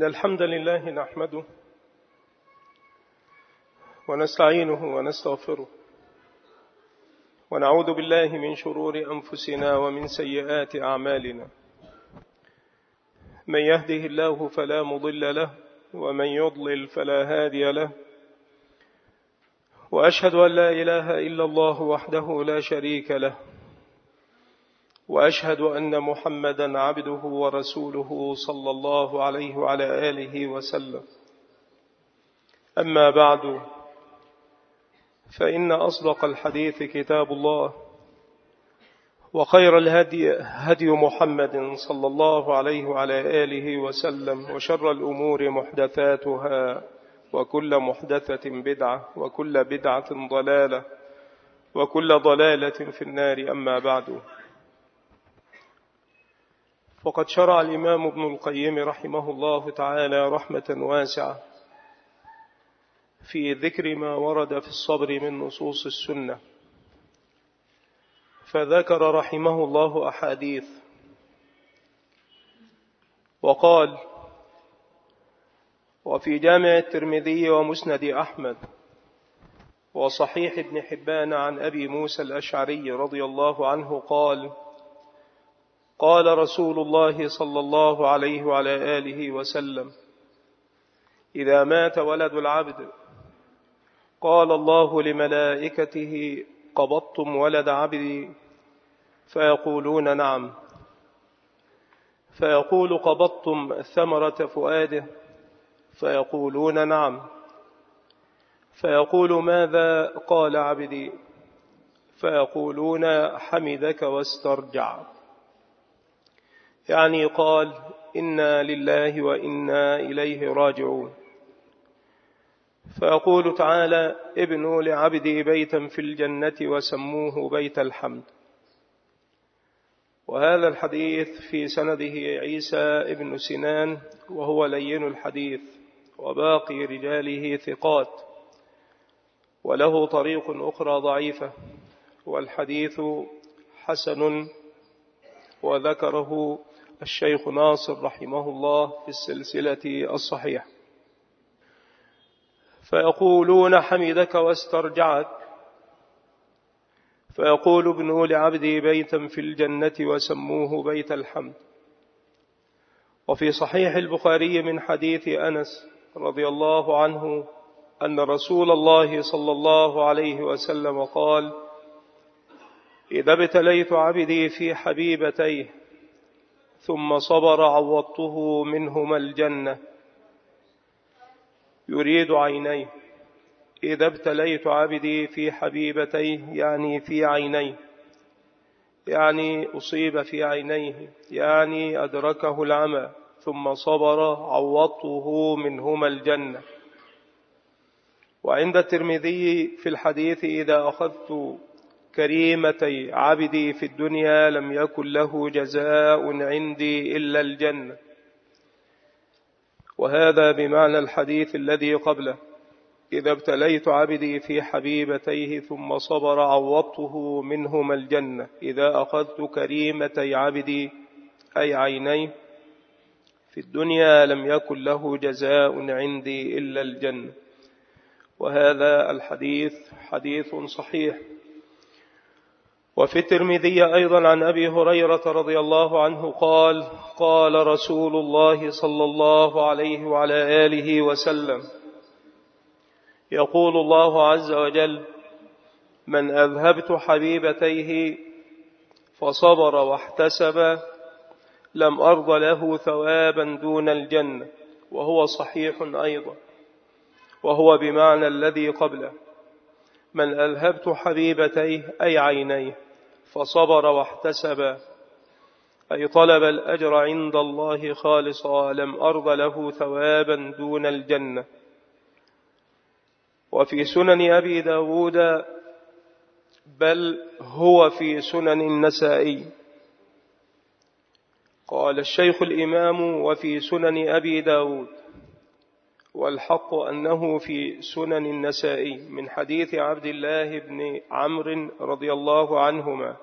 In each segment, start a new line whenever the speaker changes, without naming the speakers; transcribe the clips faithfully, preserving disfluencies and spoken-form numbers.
إن الحمد لله نحمده ونستعينه ونستغفره ونعوذ بالله من شرور أنفسنا ومن سيئات أعمالنا. من يهده الله فلا مضل له ومن يضلل فلا هادي له، وأشهد أن لا إله إلا الله وحده لا شريك له، وأشهد أن محمدا عبده ورسوله صلى الله عليه وعلى آله وسلم. أما بعد، فإن أصدق الحديث كتاب الله، وخير الهدي هدي محمد صلى الله عليه وعلى آله وسلم، وشر الأمور محدثاتها، وكل محدثة بدعة، وكل بدعة ضلالة، وكل ضلالة في النار. أما بعد، وقد شرع الإمام ابن القيم رحمه الله تعالى رحمة واسعة في ذكر ما ورد في الصبر من نصوص السنة، فذكر رحمه الله أحاديث، وقال: وفي جامع الترمذي ومسند أحمد وصحيح ابن حبان عن أبي موسى الأشعري رضي الله عنه قال: قال رسول الله صلى الله عليه وعلى آله وسلم: إذا مات ولد العبد قال الله لملائكته: قبضتم ولد عبدي؟ فيقولون: نعم. فيقول: قبضتم ثمرة فؤاده؟ فيقولون: نعم. فيقول: ماذا قال عبدي؟ فيقولون: حمدك واسترجع، يعني قال: إنا لله وإنا إليه راجعون. فيقول تعالى: ابنوا لعبدي بيتا في الجنة وسموه بيت الحمد. وهذا الحديث في سنده عيسى ابن سنان، وهو لين الحديث، وباقي رجاله ثقات، وله طريق أخرى ضعيفة، والحديث حسن، وذكره الشيخ ناصر رحمه الله في السلسلة الصحيحة. فيقولون: حمدك واسترجعك. فيقول: ابنوا لعبدي بيتا في الجنة وسموه بيت الحمد. وفي صحيح البخاري من حديث أنس رضي الله عنه أن رسول الله صلى الله عليه وسلم قال: إذا ابتليت عبدي في حبيبتيه ثم صبر عوضته منهما الجنة. يريد عينيه. إذا ابتليت عبدي في حبيبتيه يعني في عينيه، يعني أصيب في عينيه، يعني أدركه العمى، ثم صبر عوضته منهما الجنة. وعند الترمذي في الحديث: إذا أخذت كريمتي عبدي في الدنيا لم يكن له جزاء عندي إلا الجنة. وهذا بمعنى الحديث الذي قبله: إذا ابتليت عبدي في حبيبتيه ثم صبر عوضته منهما الجنة. إذا أخذت كريمتي عبدي أي عيني في الدنيا لم يكن له جزاء عندي إلا الجنة. وهذا الحديث حديث صحيح. وفي الترمذي أيضا عن أبي هريرة رضي الله عنه قال: قال رسول الله صلى الله عليه وعلى آله وسلم: يقول الله عز وجل: من أذهبت حبيبتيه فصبر واحتسب لم أرض له ثوابا دون الجنة. وهو صحيح أيضا، وهو بمعنى الذي قبله: من أذهبت حبيبتيه أي عينيه فصبر واحتسب أي طلب الأجر عند الله خالصا لم أرض له ثوابا دون الجنة. وفي سنن أبي داود، بل هو في سنن النسائي. قال الشيخ الإمام: وفي سنن أبي داود، والحق أنه في سنن النسائي من حديث عبد الله بن عمرو رضي الله عنهما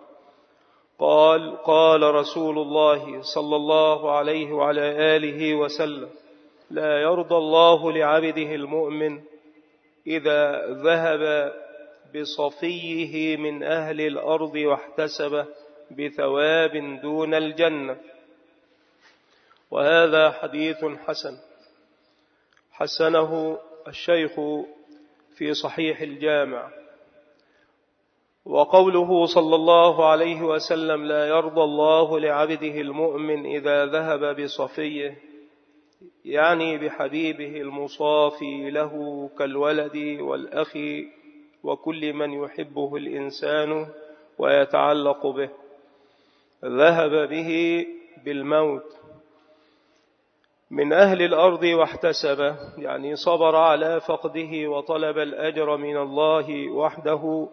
قال: قال رسول الله صلى الله عليه وعلى آله وسلم: لا يرضى الله لعبده المؤمن إذا ذهب بصفيه من أهل الأرض واحتسب بثواب دون الجنة. وهذا حديث حسن حسنه الشيخ في صحيح الجامع. وقوله صلى الله عليه وسلم لا يرضى الله لعبده المؤمن إذا ذهب بصفيه، يعني بحبيبه المصافي له كالولد والأخ وكل من يحبه الإنسان ويتعلق به، ذهب به بالموت من أهل الأرض واحتسب، يعني صبر على فقده وطلب الأجر من الله وحده.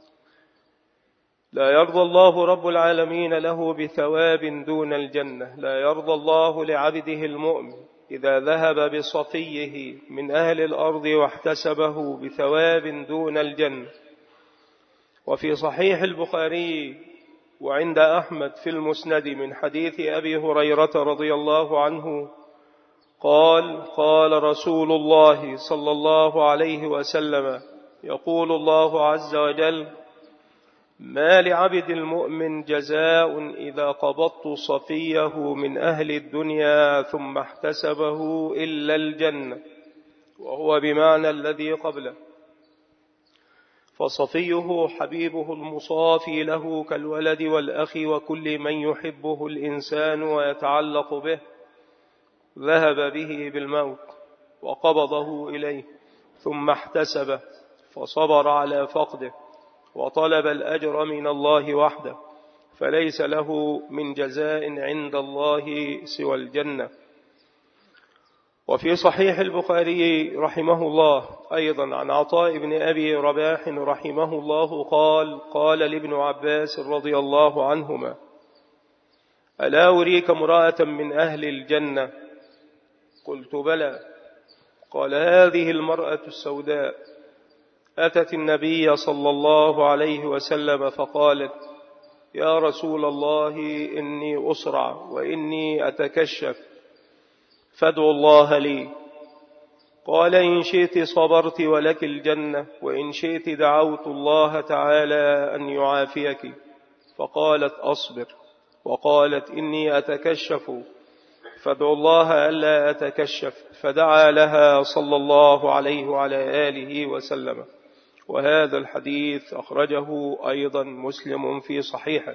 لا يرضى الله رب العالمين له بثواب دون الجنة. لا يرضى الله لعبده المؤمن إذا ذهب بصفيه من أهل الأرض واحتسبه بثواب دون الجنة. وفي صحيح البخاري وعند أحمد في المسند من حديث أبي هريرة رضي الله عنه قال قال رسول الله صلى الله عليه وسلم يقول الله عز وجل ما لعبد المؤمن جزاء إذا قبضت صفيه من أهل الدنيا ثم احتسبه إلا الجنة، وهو بمعنى الذي قبله. فصفيه حبيبه المصافي له كالولد والأخ وكل من يحبه الإنسان ويتعلق به، ذهب به بالموت وقبضه إليه ثم احتسبه فصبر على فقده وطلب الأجر من الله وحده، فليس له من جزاء عند الله سوى الجنة. وفي صحيح البخاري رحمه الله أيضا عن عطاء بن أبي رباح رحمه الله قال قال لابن عباس رضي الله عنهما ألا أريك امرأة من أهل الجنة؟ قلت بلى. قال هذه المرأة السوداء أتت النبي صلى الله عليه وسلم فقالت يا رسول الله إني أسرع وإني أتكشف فادعوا الله لي. قال إن شئت صبرت ولك الجنة وإن شئت دعوت الله تعالى أن يعافيك. فقالت أصبر. وقالت إني أتكشف فادعوا الله ألا أتكشف. فدعا لها صلى الله عليه وعلى آله وسلم. وهذا الحديث أخرجه أيضا مسلم في صحيحه.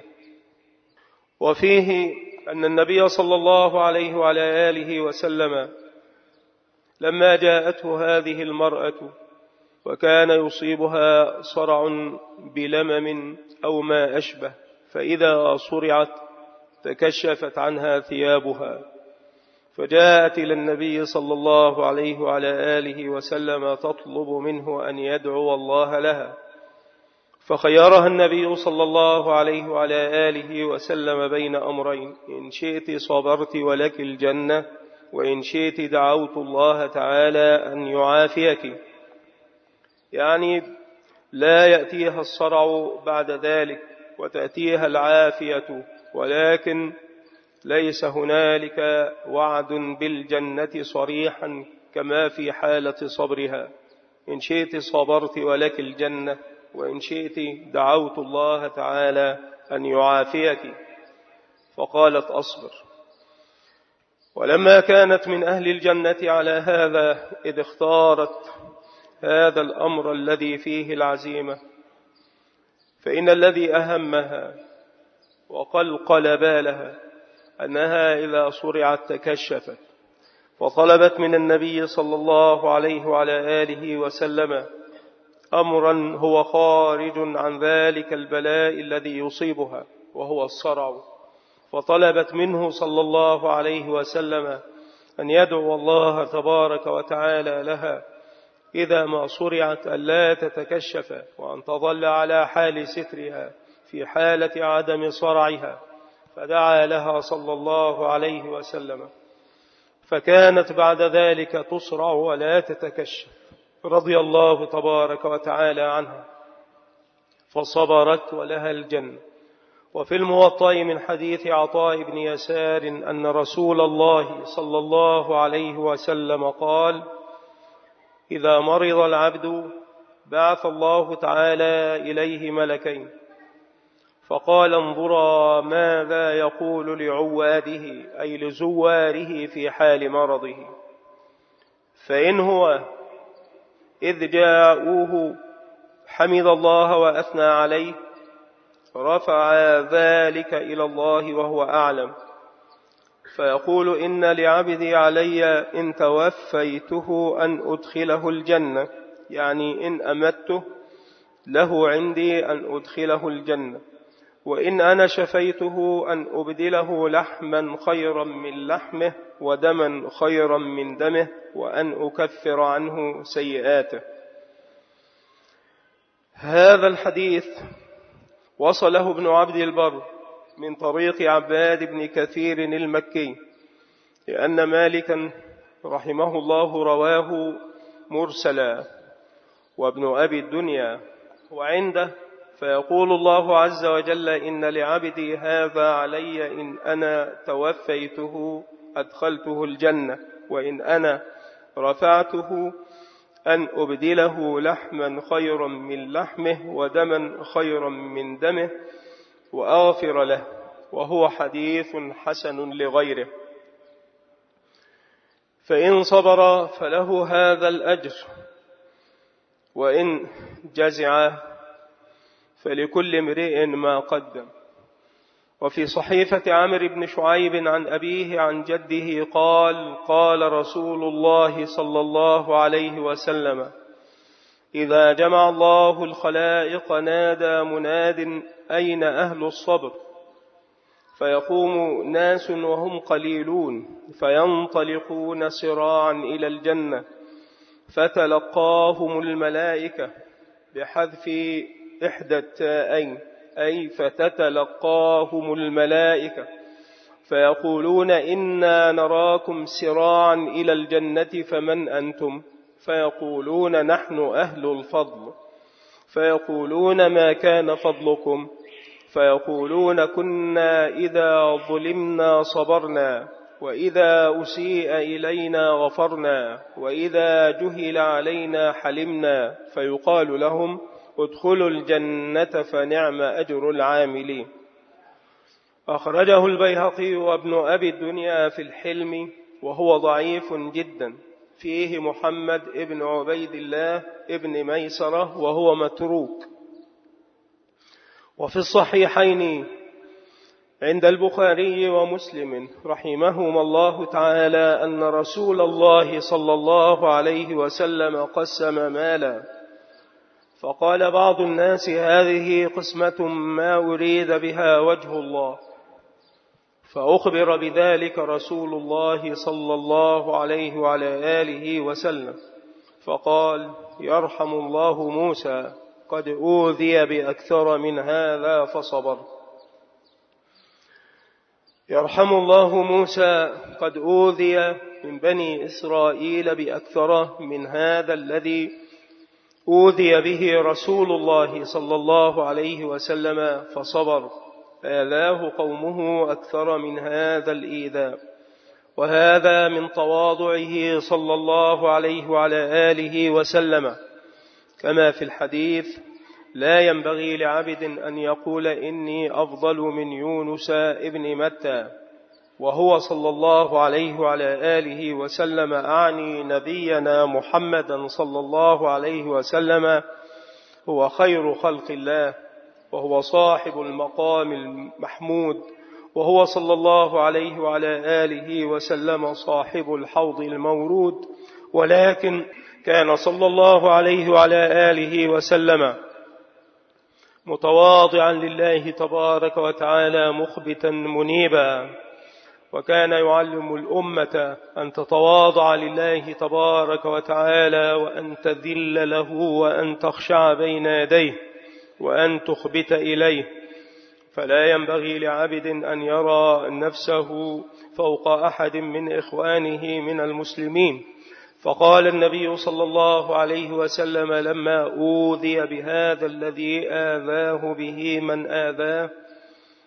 وفيه أن النبي صلى الله عليه وعلى آله وسلم لما جاءته هذه المرأة وكان يصيبها صرع بلمم أو ما أشبه، فإذا صرعت تكشفت عنها ثيابها، فجاءت إلى النبي صلى الله عليه وعلى آله وسلم تطلب منه أن يدعو الله لها، فخيرها النبي صلى الله عليه وعلى آله وسلم بين أمرين: إن شئت صبرت ولك الجنة وإن شئت دعوت الله تعالى أن يعافيك. يعني لا يأتيها الصرع بعد ذلك وتأتيها العافية، ولكن ليس هنالك وعد بالجنة صريحا كما في حالة صبرها. إن شئت صبرت ولك الجنة وإن شئت دعوت الله تعالى أن يعافيك. فقالت أصبر. ولما كانت من أهل الجنة على هذا إذ اختارت هذا الأمر الذي فيه العزيمة، فإن الذي أهمها وقلقل بالها أنها إذا صرعت تكشفت، فطلبت من النبي صلى الله عليه وعلى آله وسلم أمرا هو خارج عن ذلك البلاء الذي يصيبها وهو الصرع، فطلبت منه صلى الله عليه وسلم أن يدعو الله تبارك وتعالى لها إذا ما صرعت ألا تتكشف، وأن تظل على حال سترها في حالة عدم صرعها. فدعا لها صلى الله عليه وسلم، فكانت بعد ذلك تصرع ولا تتكشف رضي الله تبارك وتعالى عنها، فصبرت ولها الجنة. وفي الموطأ من حديث عطاء بن يسار أن رسول الله صلى الله عليه وسلم قال: إذا مرض العبد بعث الله تعالى إليه ملكين، فقال: انظرا ماذا يقول لعواده أي لزواره في حال مرضه، فإن هو إذ جاءوه حمد الله وأثنى عليه رفع ذلك إلى الله وهو أعلم، فيقول: إن لعبدي علي إن توفيته أن أدخله الجنة، يعني إن أمته له عندي أن أدخله الجنة، وإن أنا شفيته أن أبدله لحما خيرا من لحمه ودما خيرا من دمه، وأن أكفر عنه سيئاته. هذا الحديث وصله ابن عبد البر من طريق عباد بن كثير المكي، لأن مالكا رحمه الله رواه مرسلا، وابن أبي الدنيا وعنده فيقول الله عز وجل: إن لعبدي هذا علي إن أنا توفيته أدخلته الجنة، وإن أنا رفعته أن أبدله لحما خيرا من لحمه ودما خيرا من دمه وأغفر له. وهو حديث حسن لغيره، فإن صبر فله هذا الأجر، وإن جزع فلكل امرئ ما قدم. وفي صحيفة عمرو بن شعيب عن أبيه عن جده قال: قال رسول الله صلى الله عليه وسلم: إذا جمع الله الخلائق نادى مناد: أين أهل الصبر؟ فيقوم ناس وهم قليلون فينطلقون سراعا إلى الجنة، فتلقاهم الملائكة بحذف إحدى التاءين، أي فتتلقاهم الملائكة فيقولون: إنا نراكم سراعا إلى الجنة فمن أنتم؟ فيقولون: نحن أهل الفضل. فيقولون: ما كان فضلكم؟ فيقولون: كنا إذا ظلمنا صبرنا، وإذا أسيء إلينا غفرنا، وإذا جهل علينا حلمنا. فيقال لهم: ادخلوا الجنة فنعم أجر العاملين. أخرجه البيهقي وابن أبي الدنيا في الحلم، وهو ضعيف جدا، فيه محمد ابن عبيد الله ابن ميسرة وهو متروك. وفي الصحيحين عند البخاري ومسلم رحمهما الله تعالى أن رسول الله صلى الله عليه وسلم قسم مالا، فقال بعض الناس: هذه قسمة ما أريد بها وجه الله. فأخبر بذلك رسول الله صلى الله عليه وعلى آله وسلم، فقال: يرحم الله موسى، قد أوذي بأكثر من هذا فصبر. يرحم الله موسى، قد أوذي من بني إسرائيل بأكثر من هذا الذي أوذي به رسول الله صلى الله عليه وسلم فصبر، فآذاه قومه أكثر من هذا الإيذاء. وهذا من تواضعه صلى الله عليه وعلى آله وسلم، كما في الحديث: لا ينبغي لعبد أن يقول إني أفضل من يونس ابن متى. وهو صلى الله عليه وعلى آله وسلم أعني نبينا محمدا صلى الله عليه وسلم هو خير خلق الله، وهو صاحب المقام المحمود، وهو صلى الله عليه وعلى آله وسلم صاحب الحوض المورود. ولكن كان صلى الله عليه وعلى آله وسلم متواضعا لله تبارك وتعالى مخبتا منيبا، وكان يعلم الأمة أن تتواضع لله تبارك وتعالى، وأن تذل له، وأن تخشع بين يديه، وأن تخبت إليه. فلا ينبغي لعبد أن يرى نفسه فوق أحد من إخوانه من المسلمين. فقال النبي صلى الله عليه وسلم لما أوذي بهذا الذي آذاه به من آذاه: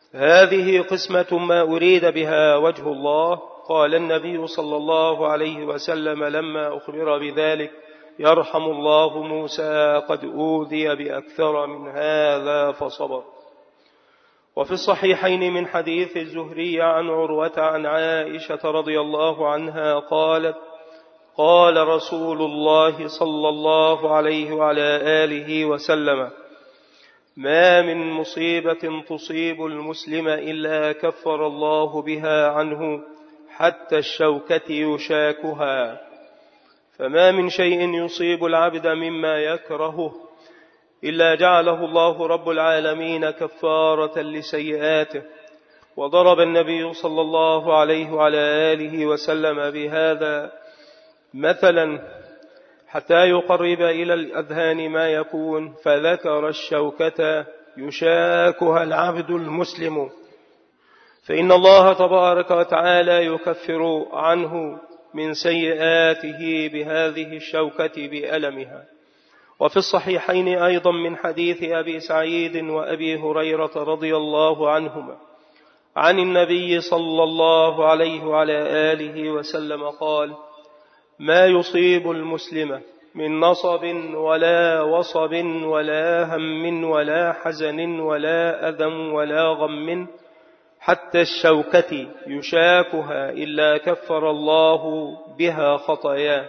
هذه قسمة ما أريد بها وجه الله. قال النبي صلى الله عليه وسلم لما أخبر بذلك: يرحم الله موسى قد أوذي بأكثر من هذا فصبر. وفي الصحيحين من حديث الزهري عن عروة عن عائشة رضي الله عنها قالت: قال رسول الله صلى الله عليه وعلى آله وسلم: ما من مصيبة تصيب المسلم إلا كفر الله بها عنه حتى الشوكة يشاكها. فما من شيء يصيب العبد مما يكرهه إلا جعله الله رب العالمين كفارة لسيئاته. وضرب النبي صلى الله عليه وعلى آله وسلم بهذا مثلا حتى يقرب إلى الأذهان ما يكون، فذكر الشوكة يشاكها العبد المسلم، فإن الله تبارك وتعالى يكفر عنه من سيئاته بهذه الشوكة بألمها. وفي الصحيحين أيضا من حديث أبي سعيد وأبي هريرة رضي الله عنهما عن النبي صلى الله عليه وعلى آله وسلم قال: ما يصيب المسلم من نصب ولا وصب ولا هم ولا حزن ولا أذى ولا غم حتى الشوكة يشاكها إلا كفر الله بها خطاياه.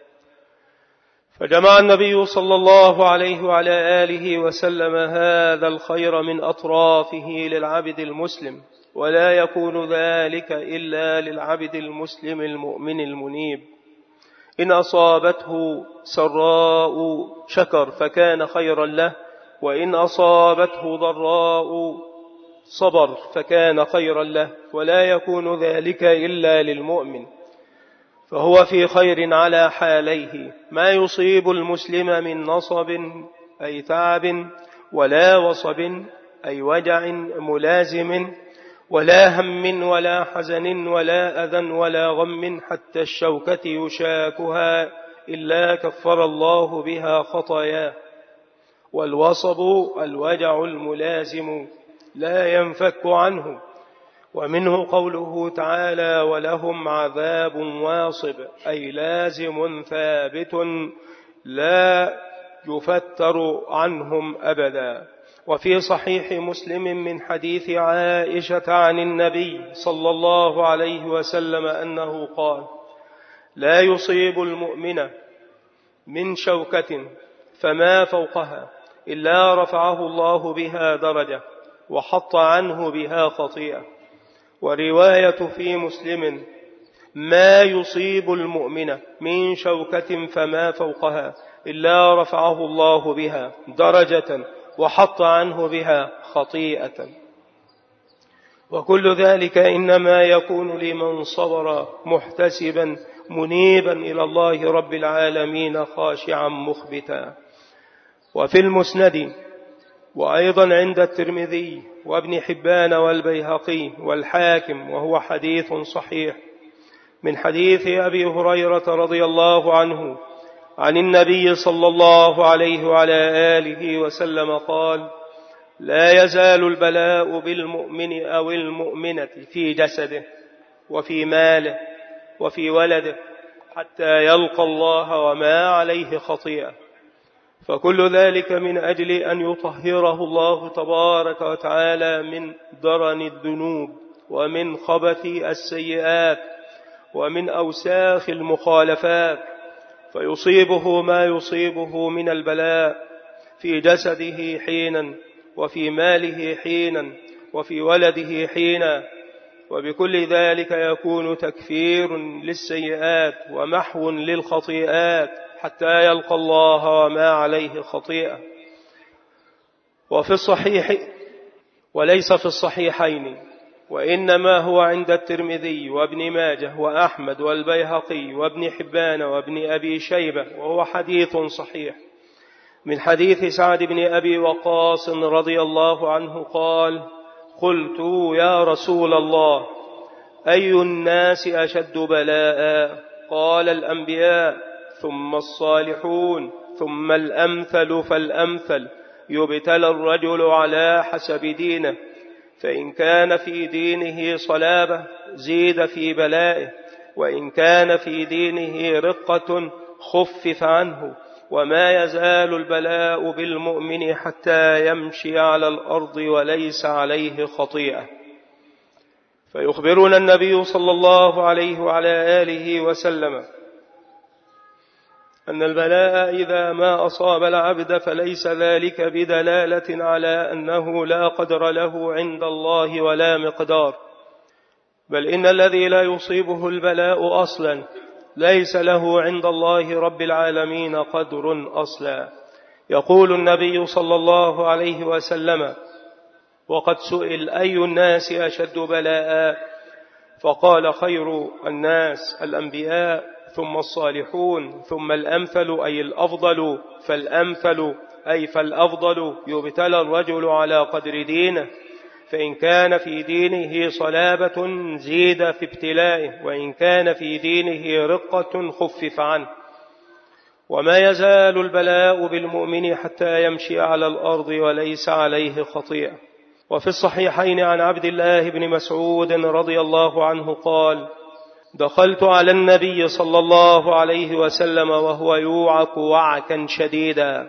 فجمع النبي صلى الله عليه وعلى آله وسلم هذا الخير من أطرافه للعبد المسلم، ولا يكون ذلك إلا للعبد المسلم المؤمن المنيب. إن أصابته سراء شكر فكان خيرا له، وإن أصابته ضراء صبر فكان خيرا له، ولا يكون ذلك إلا للمؤمن، فهو في خير على حاليه. ما يصيب المسلم من نصب أي تعب، ولا وصب أي وجع ملازم، ولا هم ولا حزن ولا أذى ولا غم حتى الشوكة يشاكها إلا كفر الله بها خطاياه. والوصب الوجع الملازم لا ينفك عنه، ومنه قوله تعالى: ولهم عذاب واصب، أي لازم ثابت لا يفتر عنهم أبدا. وفي صحيح مسلم من حديث عائشة عن النبي صلى الله عليه وسلم أنه قال: لا يصيب المؤمن من شوكة فما فوقها إلا رفعه الله بها درجة وحط عنه بها خطيئة. ورواية في مسلم: ما يصيب المؤمن من شوكة فما فوقها إلا رفعه الله بها درجة وحط عنه بها خطيئة. وكل ذلك إنما يكون لمن صبر محتسبا منيبا إلى الله رب العالمين خاشعا مخبتا. وفي المسند وأيضا عند الترمذي وابن حبان والبيهقي والحاكم، وهو حديث صحيح، من حديث أبي هريرة رضي الله عنه عن النبي صلى الله عليه وعلى آله وسلم قال: لا يزال البلاء بالمؤمن أو المؤمنة في جسده وفي ماله وفي ولده حتى يلقى الله وما عليه خطيئة. فكل ذلك من أجل أن يطهره الله تبارك وتعالى من درن الذنوب ومن خبث السيئات ومن أوساخ المخالفات، فيصيبه ما يصيبه من البلاء في جسده حينا، وفي ماله حينا، وفي ولده حينا. وبكل ذلك يكون تكفير للسيئات ومحو للخطيئات حتى يلقى الله وما عليه خطيئة. وفي الصحيح وليس في الصحيحين، وإنما هو عند الترمذي وابن ماجه وأحمد والبيهقي وابن حبان وابن أبي شيبة، وهو حديث صحيح، من حديث سعد بن أبي وقاص رضي الله عنه قال: قلت يا رسول الله أي الناس أشد بلاء؟ قال: الأنبياء ثم الصالحون ثم الأمثل فالأمثل، يبتلى الرجل على حسب دينه، فإن كان في دينه صلابة زيد في بلائه، وإن كان في دينه رقة خفف عنه. وما يزال البلاء بالمؤمن حتى يمشي على الأرض وليس عليه خطيئة. فيخبرنا النبي صلى الله عليه وعلى آله وسلم أن البلاء إذا ما أصاب العبد فليس ذلك بدلالة على أنه لا قدر له عند الله ولا مقدار، بل إن الذي لا يصيبه البلاء أصلا ليس له عند الله رب العالمين قدر أصلا. يقول النبي صلى الله عليه وسلم: وقد سئل أي الناس أشد بلاء؟ فقال: خير الناس الأنبياء، ثم الصالحون، ثم الأمثل أي الأفضل فالأمثل أي فالأفضل. يبتلى الرجل على قدر دينه، فإن كان في دينه صلابة زيد في ابتلائه، وإن كان في دينه رقة خفف عنه. وما يزال البلاء بالمؤمن حتى يمشي على الأرض وليس عليه خطيئة. وفي الصحيحين عن عبد الله بن مسعود رضي الله عنه قال: دخلت على النبي صلى الله عليه وسلم وهو يوعك وعكا شديدا.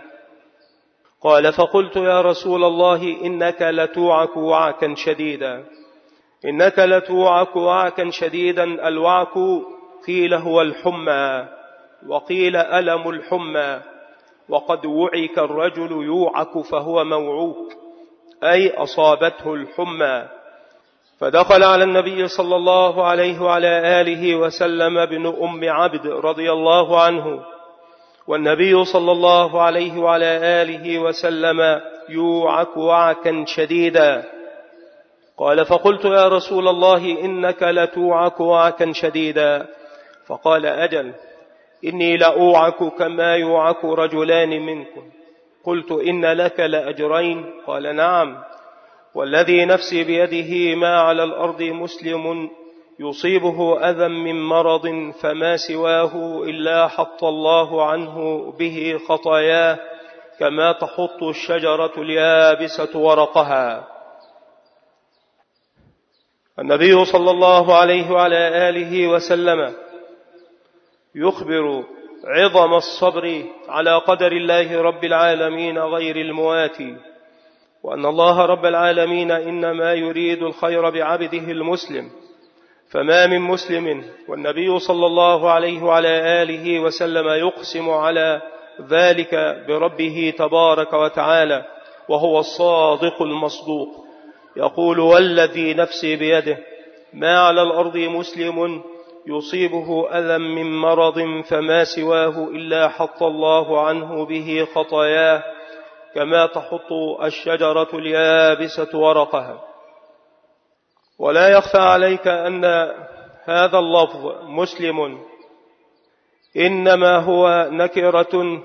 قال: فقلت: يا رسول الله، إنك لتوعك وعكا شديدا إنك لتوعك وعكا شديدا. الوعك قيل هو الحمى، وقيل ألم الحمى، وقد وعك الرجل يوعك فهو موعوك، أي أصابته الحمى. فدخل على النبي صلى الله عليه وعلى آله وسلم ابن أم عبد رضي الله عنه، والنبي صلى الله عليه وعلى آله وسلم يوعك وعكا شديدا. قال: فقلت: يا رسول الله، إنك لتوعك وعكا شديدا. فقال: أجل، إني لأوعك كما يوعك رجلان منكم. قلت: إن لك لأجرين؟ قال: نعم، والذي نفسي بيده ما على الأرض مسلم يصيبه أذى من مرض فما سواه إلا حط الله عنه به خطاياه كما تحط الشجرة اليابسة ورقها. النبي صلى الله عليه وعلى آله وسلم يخبر عظم الصبر على قدر الله رب العالمين غير المواتي، وأن الله رب العالمين إنما يريد الخير بعبده المسلم. فما من مسلم، والنبي صلى الله عليه وعلى آله وسلم يقسم على ذلك بربه تبارك وتعالى وهو الصادق المصدوق، يقول: والذي نفسي بيده ما على الأرض مسلم يصيبه أذى من مرض فما سواه إلا حط الله عنه به خطاياه كما تحط الشجرة اليابسة ورقها. ولا يخفى عليك أن هذا اللفظ مسلم إنما هو نكرة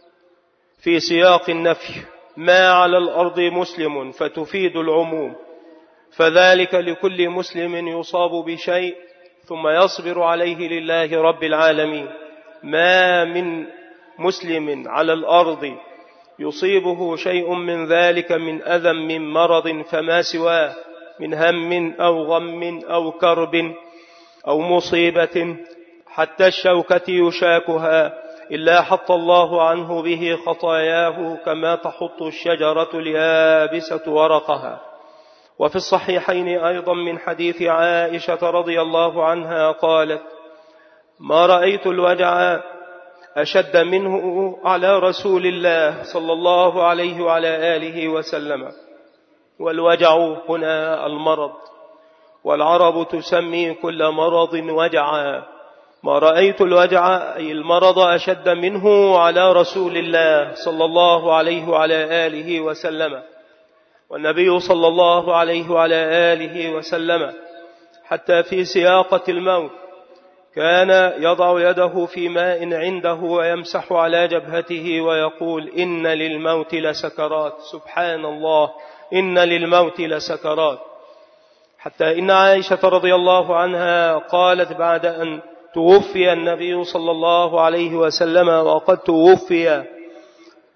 في سياق النفي، ما على الأرض مسلم فتفيد العموم، فذلك لكل مسلم يصاب بشيء ثم يصبر عليه لله رب العالمين. ما من مسلم على الأرض يصيبه شيء من ذلك من أذى من مرض فما سواه من هم أو غم أو كرب أو مصيبة حتى الشوكة يشاكها إلا حط الله عنه به خطاياه كما تحط الشجرة اليابسة ورقها. وفي الصحيحين أيضا من حديث عائشة رضي الله عنها قالت: ما رأيت الوجع أشد منه على رسول الله صلى الله عليه وعلى آله وسلم. والوجع هنا المرض، والعرب تسمي كل مرض وجعا. ما رأيت الوجع أي المرض أشد منه على رسول الله صلى الله عليه وعلى آله وسلم. والنبي صلى الله عليه وعلى آله وسلم حتى في سياقة الموت كان يضع يده في ماء عنده ويمسح على جبهته ويقول: إن للموت لسكرات. سبحان الله، إن للموت لسكرات. حتى إن عائشة رضي الله عنها قالت بعد أن توفي النبي صلى الله عليه وسلم وقد توفي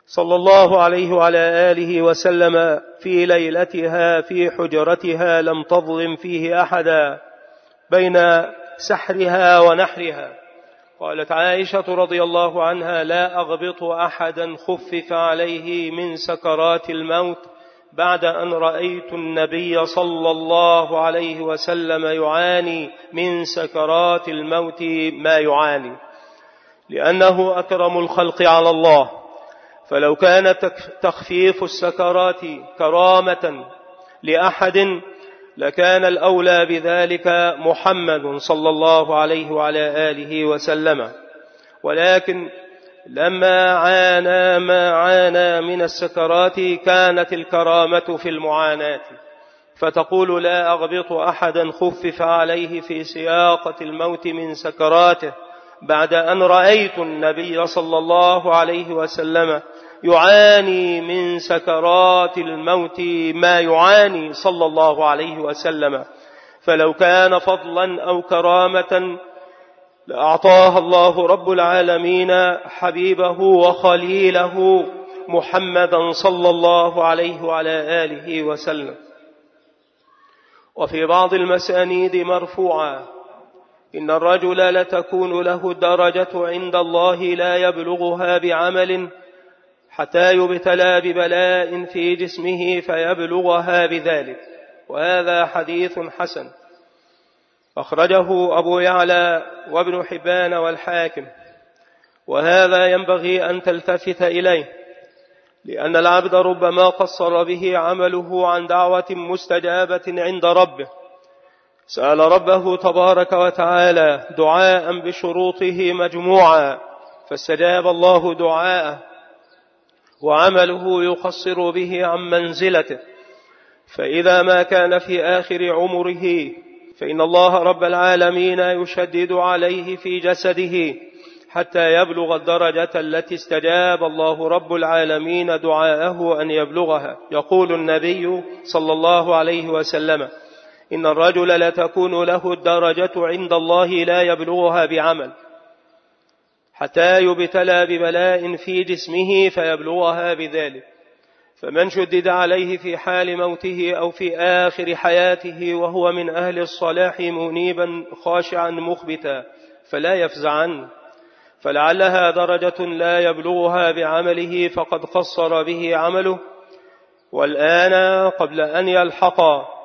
صلى الله عليه وعلى آله وسلم في ليلتها في حجرتها لم تظلم فيه أحدا بين سحرها ونحرها. قالت عائشة رضي الله عنها: لا أغبط أحدا خفف عليه من سكرات الموت بعد أن رأيت النبي صلى الله عليه وسلم يعاني من سكرات الموت ما يعاني، لأنه أكرم الخلق على الله. فلو كان تخفيف السكرات كرامة لأحد لكان الأولى بذلك محمد صلى الله عليه وعلى آله وسلم، ولكن لما عانى ما عانى من السكرات كانت الكرامة في المعاناة، فتقول: لا أغبط أحدا خفف عليه في سياقة الموت من سكراته بعد أن رأيت النبي صلى الله عليه وسلم يعاني من سكرات الموت ما يعاني صلى الله عليه وسلم. فلو كان فضلا أو كرامة لأعطاها الله رب العالمين حبيبه وخليله محمدا صلى الله عليه وعلى آله وسلم. وفي بعض المسانيد مرفوعة: إن الرجل لتكون له درجة عند الله لا يبلغها بعمل حتى يبتلى ببلاء في جسمه فيبلغها بذلك. وهذا حديث حسن أخرجه أبو يعلى وابن حبان والحاكم. وهذا ينبغي أن تلتفت إليه، لأن العبد ربما قصر به عمله عن دعوة مستجابة عند ربه، سأل ربه تبارك وتعالى دعاء بشروطه مجموعة فاستجاب الله دعاءه، وعمله يقصر به عن منزلته، فإذا ما كان في آخر عمره فإن الله رب العالمين يشدد عليه في جسده حتى يبلغ الدرجة التي استجاب الله رب العالمين دعاءه أن يبلغها. يقول النبي صلى الله عليه وسلم: إن الرجل لتكون له الدرجة عند الله لا يبلغها بعمل حتى يبتلى ببلاء في جسمه فيبلغها بذلك. فمن شدد عليه في حال موته أو في آخر حياته وهو من أهل الصلاح منيبا خاشعا مخبتا فلا يفزع عنه، فلعلها درجة لا يبلغها بعمله فقد قصر به عمله، والآن قبل أن يلحق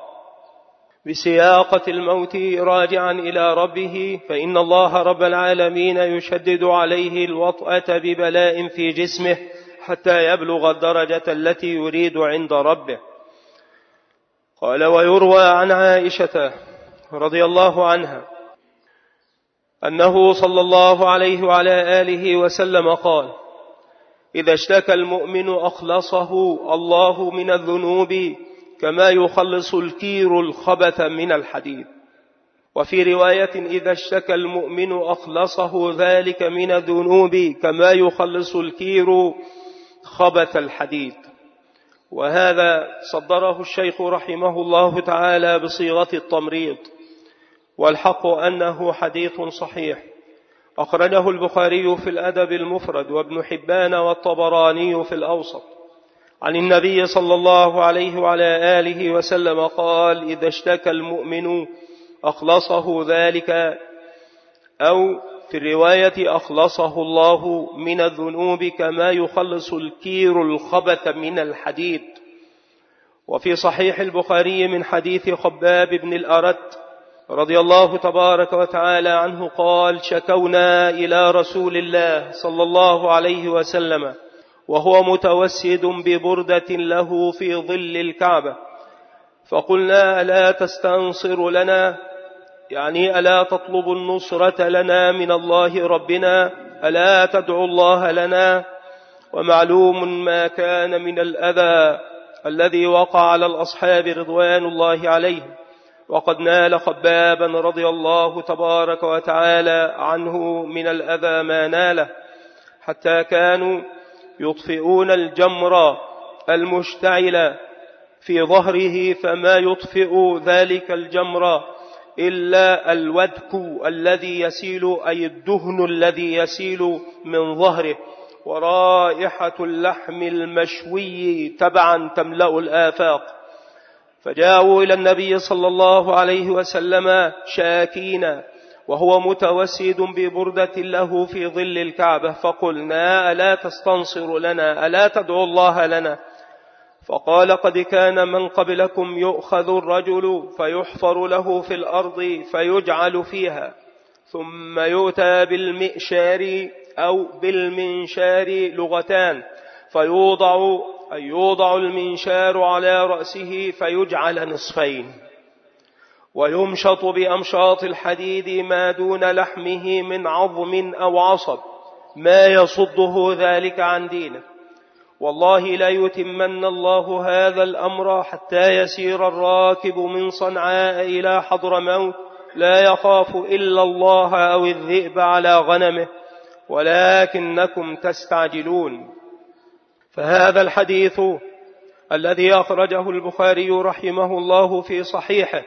بسياقة الموت راجعا إلى ربه فإن الله رب العالمين يشدد عليه الوطأة ببلاء في جسمه حتى يبلغ الدرجة التي يريد عند ربه. قال: ويروى عن عائشة رضي الله عنها أنه صلى الله عليه وعلى آله وسلم قال: إذا اشتكى المؤمن أخلصه الله من الذنوب كما يخلص الكير الخبث من الحديد. وفي رواية: إذا اشتكى المؤمن أخلصه ذلك من الذنوب كما يخلص الكير خبث الحديد. وهذا صدره الشيخ رحمه الله تعالى بصيغة التمريض، والحق أنه حديث صحيح أخرجه البخاري في الأدب المفرد وابن حبان والطبراني في الأوسط عن النبي صلى الله عليه وعلى آله وسلم قال: إذا اشتكى المؤمن أخلصه ذلك، أو في الرواية أخلصه الله من الذنوب كما يخلص الكير الخبث من الحديد. وفي صحيح البخاري من حديث خباب بن الأرت رضي الله تبارك وتعالى عنه قال: شكونا إلى رسول الله صلى الله عليه وسلم وهو متوسد ببردة له في ظل الكعبة، فقلنا: ألا تستنصر لنا؟ يعني ألا تطلب النصرة لنا من الله ربنا؟ ألا تدعو الله لنا؟ ومعلوم ما كان من الأذى الذي وقع على الأصحاب رضوان الله عليهم، وقد نال خبابا رضي الله تبارك وتعالى عنه من الأذى ما ناله، حتى كانوا يطفئون الجمر المشتعل في ظهره فما يطفئ ذلك الجمر إلا الودك الذي يسيل، أي الدهن الذي يسيل من ظهره، ورائحة اللحم المشوي تبعا تملأ الآفاق. فجاءوا إلى النبي صلى الله عليه وسلم شاكين وهو متوسد ببردة له في ظل الكعبة، فقلنا: ألا تستنصر لنا؟ ألا تدعو الله لنا؟ فقال: قد كان من قبلكم يؤخذ الرجل فيحفر له في الأرض فيجعل فيها، ثم يؤتى بالمئشار أو بالمنشار، لغتان، فيوضع أي يوضع المنشار على رأسه فيجعل نصفين، ويمشط بأمشاط الحديد ما دون لحمه من عظم أو عصب ما يصده ذلك عن دينه. والله لا يتمن الله هذا الأمر حتى يسير الراكب من صنعاء إلى حضرموت لا يخاف إلا الله أو الذئب على غنمه، ولكنكم تستعجلون. فهذا الحديث الذي أخرجه البخاري رحمه الله في صحيحه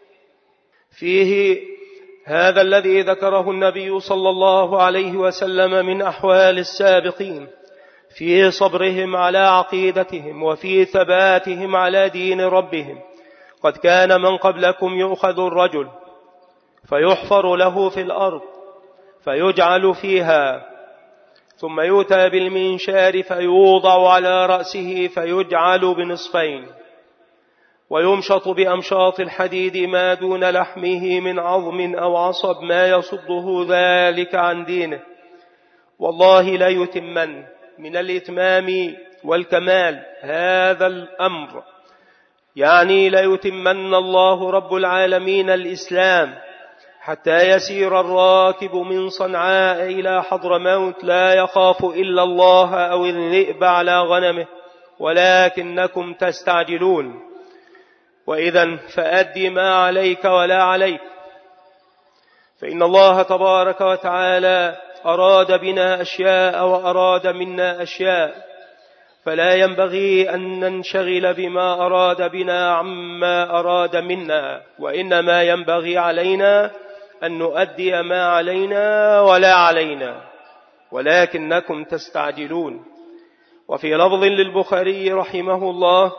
فيه هذا الذي ذكره النبي صلى الله عليه وسلم من أحوال السابقين في صبرهم على عقيدتهم وفي ثباتهم على دين ربهم. قد كان من قبلكم يؤخذ الرجل فيحفر له في الأرض فيجعل فيها، ثم يؤتى بالمنشار فيوضع على رأسه فيجعل بنصفين، ويمشط بأمشاط الحديد ما دون لحمه من عظم أو عصب ما يصده ذلك عن دينه. والله لا يتمن من الإتمام والكمال هذا الأمر، يعني لا يتمن الله رب العالمين الإسلام حتى يسير الراكب من صنعاء إلى حضرموت لا يخاف إلا الله أو الذئب على غنمه، ولكنكم تستعجلون. وإذن فأد ما عليك ولا عليك، فإن الله تبارك وتعالى أراد بنا أشياء وأراد منا أشياء، فلا ينبغي أن ننشغل بما أراد بنا عما أراد منا، وإنما ينبغي علينا أن نؤدي ما علينا ولا علينا، ولكنكم تستعجلون. وفي لفظ للبخاري رحمه الله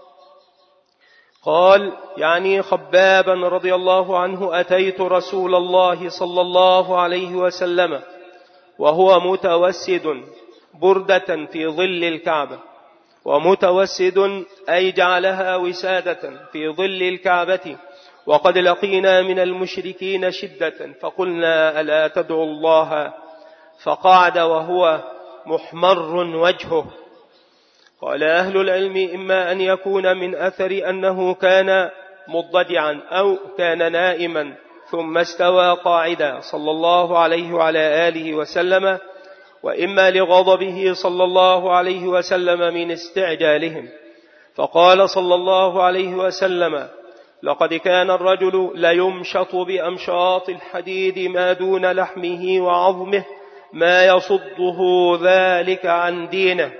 قال يعني خبابا رضي الله عنه: أتيت رسول الله صلى الله عليه وسلم وهو متوسد بردة في ظل الكعبة، ومتوسد أي جعلها وسادة في ظل الكعبة، وقد لقينا من المشركين شدة، فقلنا: ألا تدعو الله؟ فقعد وهو محمر وجهه. قال أهل العلم: إما أن يكون من أثر أنه كان مضطجعا أو كان نائما ثم استوى قاعدا صلى الله عليه وعلى آله وسلم، وإما لغضبه صلى الله عليه وسلم من استعجالهم. فقال صلى الله عليه وسلم: لقد كان الرجل ليمشط بأمشاط الحديد ما دون لحمه وعظمه ما يصده ذلك عن دينه.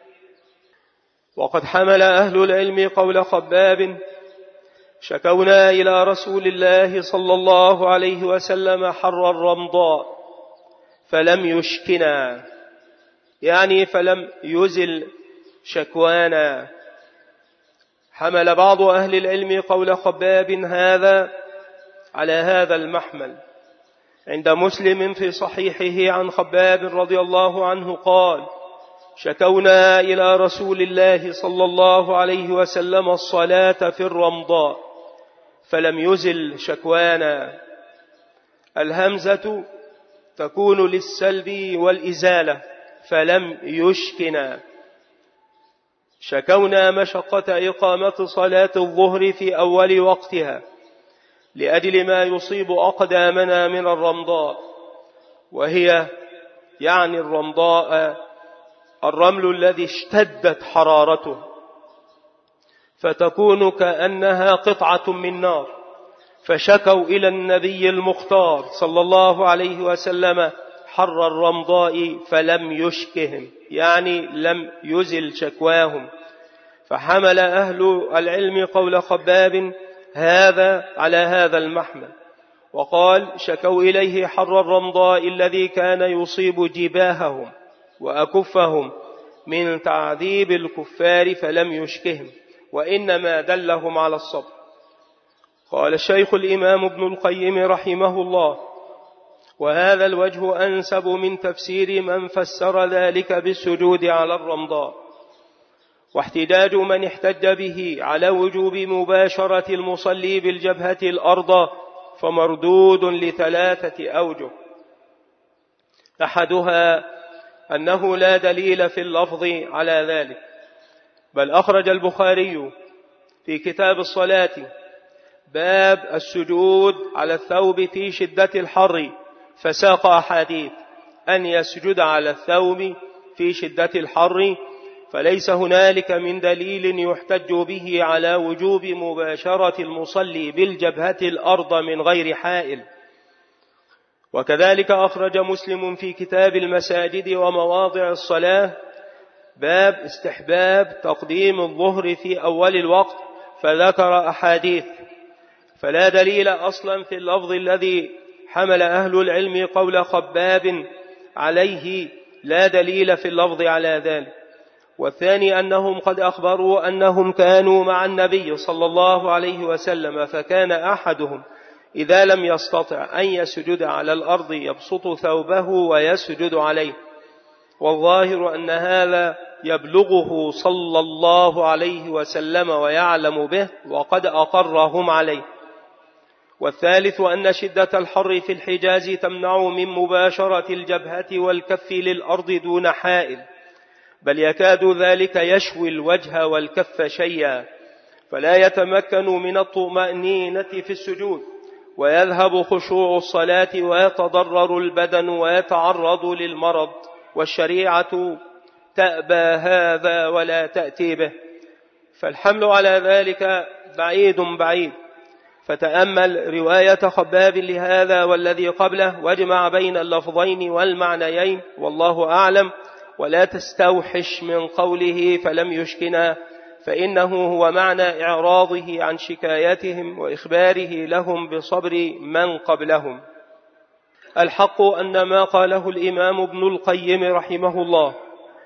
وقد حمل أهل العلم قول خباب: شكونا إلى رسول الله صلى الله عليه وسلم حر الرمضاء فلم يشكنا، يعني فلم يزل شكوانا. حمل بعض أهل العلم قول خباب هذا على هذا المحمل. عند مسلم في صحيحه عن خباب رضي الله عنه قال: شكونا إلى رسول الله صلى الله عليه وسلم الصلاة في الرمضاء فلم يزل شكوانا. الهمزة تكون للسلب والإزالة، فلم يشكنا. شكونا مشقة إقامة صلاة الظهر في أول وقتها لأجل ما يصيب أقدامنا من الرمضاء، وهي يعني الرمضاء الرمل الذي اشتدت حرارته، فتكون كأنها قطعة من نار. فشكوا إلى النبي المختار صلى الله عليه وسلم حر الرمضاء فلم يشكهم، يعني لم يزل شكواهم. فحمل أهل العلم قول خباب هذا على هذا المحمل، وقال: شكوا إليه حر الرمضاء الذي كان يصيب جباههم وأكفهم من تعذيب الكفار فلم يشكهم، وإنما دلهم على الصبر. قال الشيخ الإمام ابن القيم رحمه الله: وهذا الوجه أنسب من تفسير من فسر ذلك بالسجود على الرمضاء، واحتجاج من احتج به على وجوب مباشرة المصلي بالجبهة الأرض فمردود لثلاثة أوجه. أحدها أنه لا دليل في اللفظ على ذلك، بل أخرج البخاري في كتاب الصلاة باب السجود على الثوب في شدة الحر، فساق أحاديث أن يسجد على الثوب في شدة الحر، فليس هنالك من دليل يحتج به على وجوب مباشرة المصلي بالجبهة الأرض من غير حائل. وكذلك أخرج مسلم في كتاب المساجد ومواضع الصلاة باب استحباب تقديم الظهر في أول الوقت، فذكر أحاديث، فلا دليل أصلا في اللفظ الذي حمل أهل العلم قول خباب عليه، لا دليل في اللفظ على ذلك. والثاني أنهم قد أخبروا أنهم كانوا مع النبي صلى الله عليه وسلم، فكان أحدهم إذا لم يستطع أن يسجد على الأرض يبسط ثوبه ويسجد عليه، والظاهر أن هذا يبلغه صلى الله عليه وسلم ويعلم به وقد أقرهم عليه. والثالث أن شدة الحر في الحجاز تمنع من مباشرة الجبهة والكف للأرض دون حائل، بل يكاد ذلك يشوي الوجه والكف شيئا، فلا يتمكن من الطمأنينة في السجود، ويذهب خشوع الصلاة ويتضرر البدن ويتعرض للمرض، والشريعة تأبى هذا ولا تأتي به، فالحمل على ذلك بعيد بعيد. فتأمل رواية خباب لهذا والذي قبله، واجمع بين اللفظين والمعنيين، والله أعلم، ولا تستوحش من قوله فلم يشكنا، فإنه هو معنى إعراضه عن شكايتهم وإخباره لهم بصبر من قبلهم. الحق أن ما قاله الإمام ابن القيم رحمه الله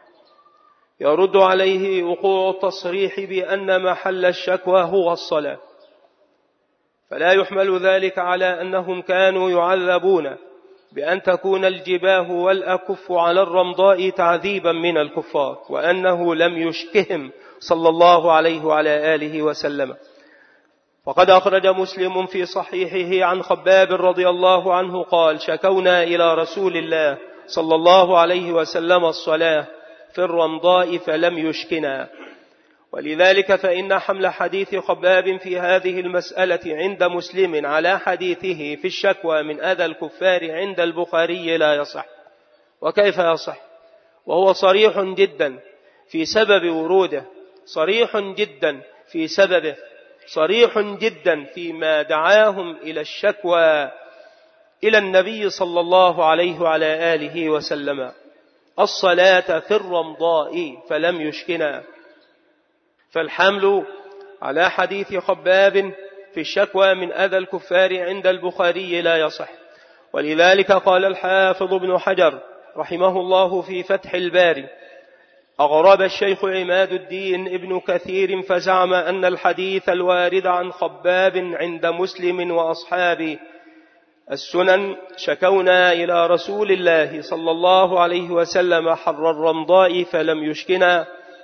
يرد عليه وقوع التصريح بأن محل الشكوى هو الصلاة، فلا يحمل ذلك على أنهم كانوا يعذبون بأن تكون الجباه والأكف على الرمضاء تعذيبا من الكفار، وأنه لم يشكهم صلى الله عليه وعلى آله وسلم. وقد أخرج مسلم في صحيحه عن خباب رضي الله عنه قال: شكونا إلى رسول الله صلى الله عليه وسلم الصلاة في الرمضاء فلم يشكنا. ولذلك فإن حمل حديث خباب في هذه المسألة عند مسلم على حديثه في الشكوى من أذى الكفار عند البخاري لا يصح. وكيف يصح وهو صريح جدا في سبب وروده، صريح جدا في سببه، صريح جدا فيما دعاهم إلى الشكوى إلى النبي صلى الله عليه وعلى آله وسلم الصلاة في الرمضاء فلم يشكنا. فالحمل على حديث خباب في الشكوى من أذى الكفار عند البخاري لا يصح. ولذلك قال الحافظ ابن حجر رحمه الله في فتح الباري: أغرب الشيخ عماد الدين ابن كثير فزعم أن الحديث الوارد عن خباب عند مسلم وأصحاب السنن شكونا إلى رسول الله صلى الله عليه وسلم حر الرمضاء فلم يشكنا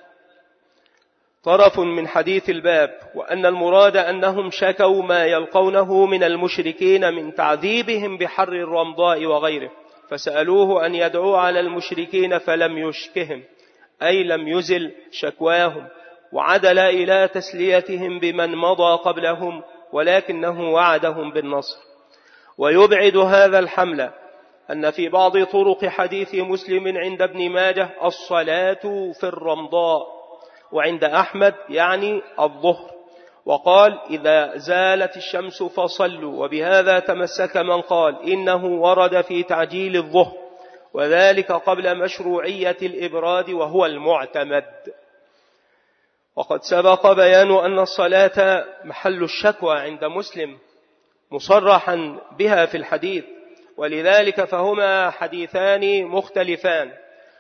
طرف من حديث الباب، وأن المراد أنهم شكوا ما يلقونه من المشركين من تعذيبهم بحر الرمضاء وغيره، فسألوه أن يدعو على المشركين فلم يشكهم، أي لم يزل شكواهم، وعدل إلى تسليتهم بمن مضى قبلهم، ولكنه وعدهم بالنصر. ويبعد هذا الحمل أن في بعض طرق حديث مسلم عند ابن ماجه الصلاة في الرمضاء، وعند أحمد يعني الظهر، وقال إذا زالت الشمس فصلوا، وبهذا تمسك من قال إنه ورد في تعجيل الظهر، وذلك قبل مشروعية الإبراد وهو المعتمد. وقد سبق بيان أن الصلاة محل الشكوى عند مسلم مصرحا بها في الحديث، ولذلك فهما حديثان مختلفان،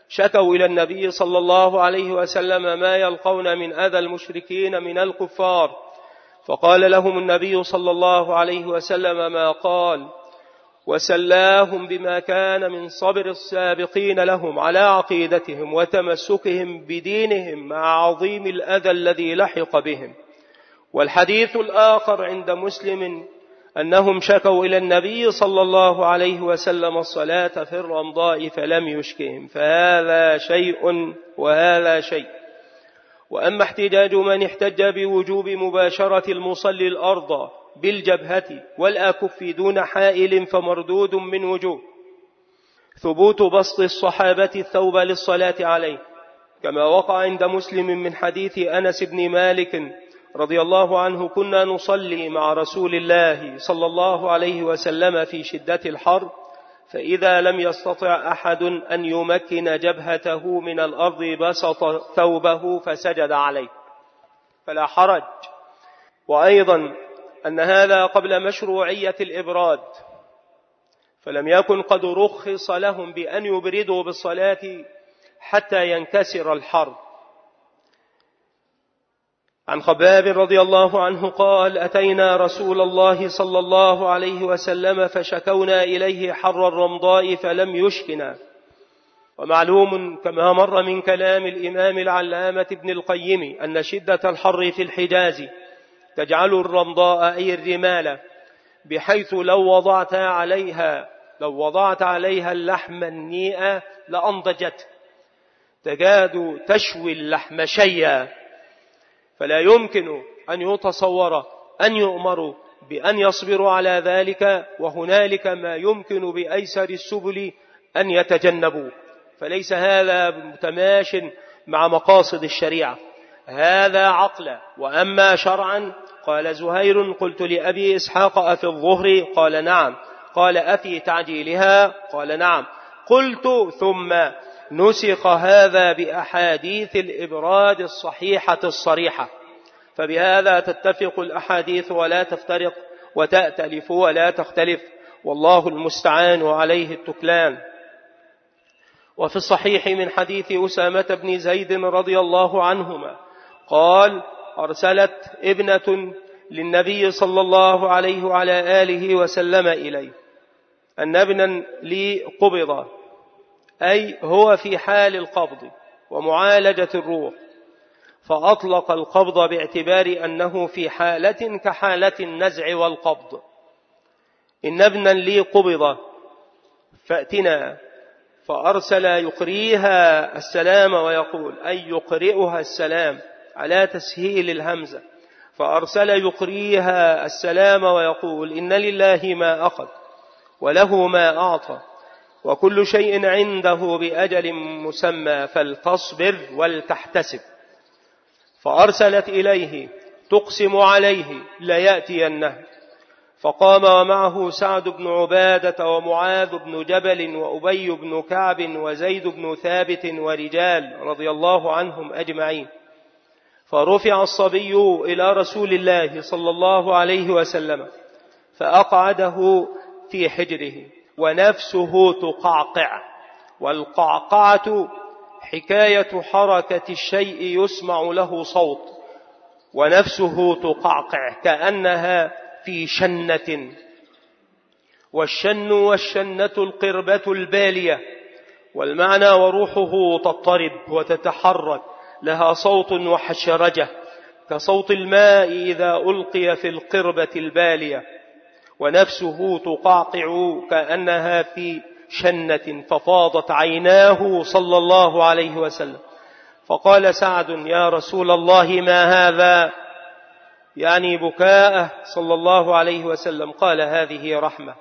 شكوا إلى النبي صلى الله عليه وسلم ما يلقون من أذى المشركين من الكفار، فقال لهم النبي صلى الله عليه وسلم ما قال، وسلاهم بما كان من صبر السابقين لهم على عقيدتهم وتمسكهم بدينهم مع عظيم الأذى الذي لحق بهم. والحديث الآخر عند مسلم أنهم شكوا إلى النبي صلى الله عليه وسلم الصلاة في الرمضاء فلم يشكهم، فهذا شيء وهذا شيء. وأما احتجاج من احتج بوجوب مباشرة المصلي الأرض بالجبهة والأكف دون حائل فمردود من وجوه: ثبوت بسط الصحابة الثوب للصلاة عليه، كما وقع عند مسلم من حديث أنس بن مالك رضي الله عنه: كنا نصلي مع رسول الله صلى الله عليه وسلم في شدة الحر، فإذا لم يستطع أحد أن يمكن جبهته من الأرض بسط ثوبه فسجد عليه، فلا حرج. وأيضا أن هذا قبل مشروعية الإبراد، فلم يكن قد رخص لهم بأن يبردوا بالصلاة حتى ينكسر الحر. عن خباب رضي الله عنه قال: أتينا رسول الله صلى الله عليه وسلم فشكونا إليه حر الرمضاء فلم يشكنا. ومعلوم كما مر من كلام الإمام العلامة ابن القيم أن شدة الحر في الحجاز تجعل الرمضاء أي الرمال، بحيث لو وضعت عليها لو وضعت عليها اللحم النيئة لأنضجت، تكاد تشوي اللحم شيئا، فلا يمكن أن يتصور أن يؤمروا بأن يصبروا على ذلك، وهنالك ما يمكن بأيسر السبل أن يتجنبوا، فليس هذا متماش مع مقاصد الشريعة، هذا عقلا. وأما شرعا، قال زهير: قلت لأبي إسحاق: أفي الظهر؟ قال: نعم. قال: أفي تعجيلها؟ قال: نعم. قلت: ثم نسخ هذا بأحاديث الإبراد الصحيحة الصريحة، فبهذا تتفق الأحاديث ولا تفترق، وتأتلف ولا تختلف، والله المستعان وعليه التكلان. وفي الصحيح من حديث أسامة بن زيد رضي الله عنهما قال: أرسلت ابنة للنبي صلى الله عليه وعلى آله وسلم إليه أن ابنا لي قبض، أي هو في حال القبض ومعالجة الروح، فأطلق القبض باعتبار أنه في حالة كحالة النزع والقبض. إن ابنا لي قبض فأتنا، فأرسل يقريها السلام ويقول، أي يقرئها السلام على تسهيل الهمزة، فأرسل يقريها السلام ويقول: إن لله ما أخذ وله ما أعطى وكل شيء عنده بأجل مسمى فلتصبر ولتحتسب. فأرسلت إليه تقسم عليه ليأتينه، فقام ومعه سعد بن عبادة ومعاذ بن جبل وأبي بن كعب وزيد بن ثابت ورجال رضي الله عنهم أجمعين، فرفع الصبي إلى رسول الله صلى الله عليه وسلم فأقعده في حجره ونفسه تقعقع، والقعقعة حكاية حركة الشيء يسمع له صوت، ونفسه تقعقع كأنها في شنة، والشن والشنة القربة البالية، والمعنى وروحه تضطرب وتتحرك، لها صوت وحشرجة كصوت الماء إذا ألقي في القربة البالية، ونفسه تقعقع كأنها في شنة، ففاضت عيناه صلى الله عليه وسلم، فقال سعد: يا رسول الله ما هذا؟ يعني بكاءه صلى الله عليه وسلم. قال: هذه رحمة،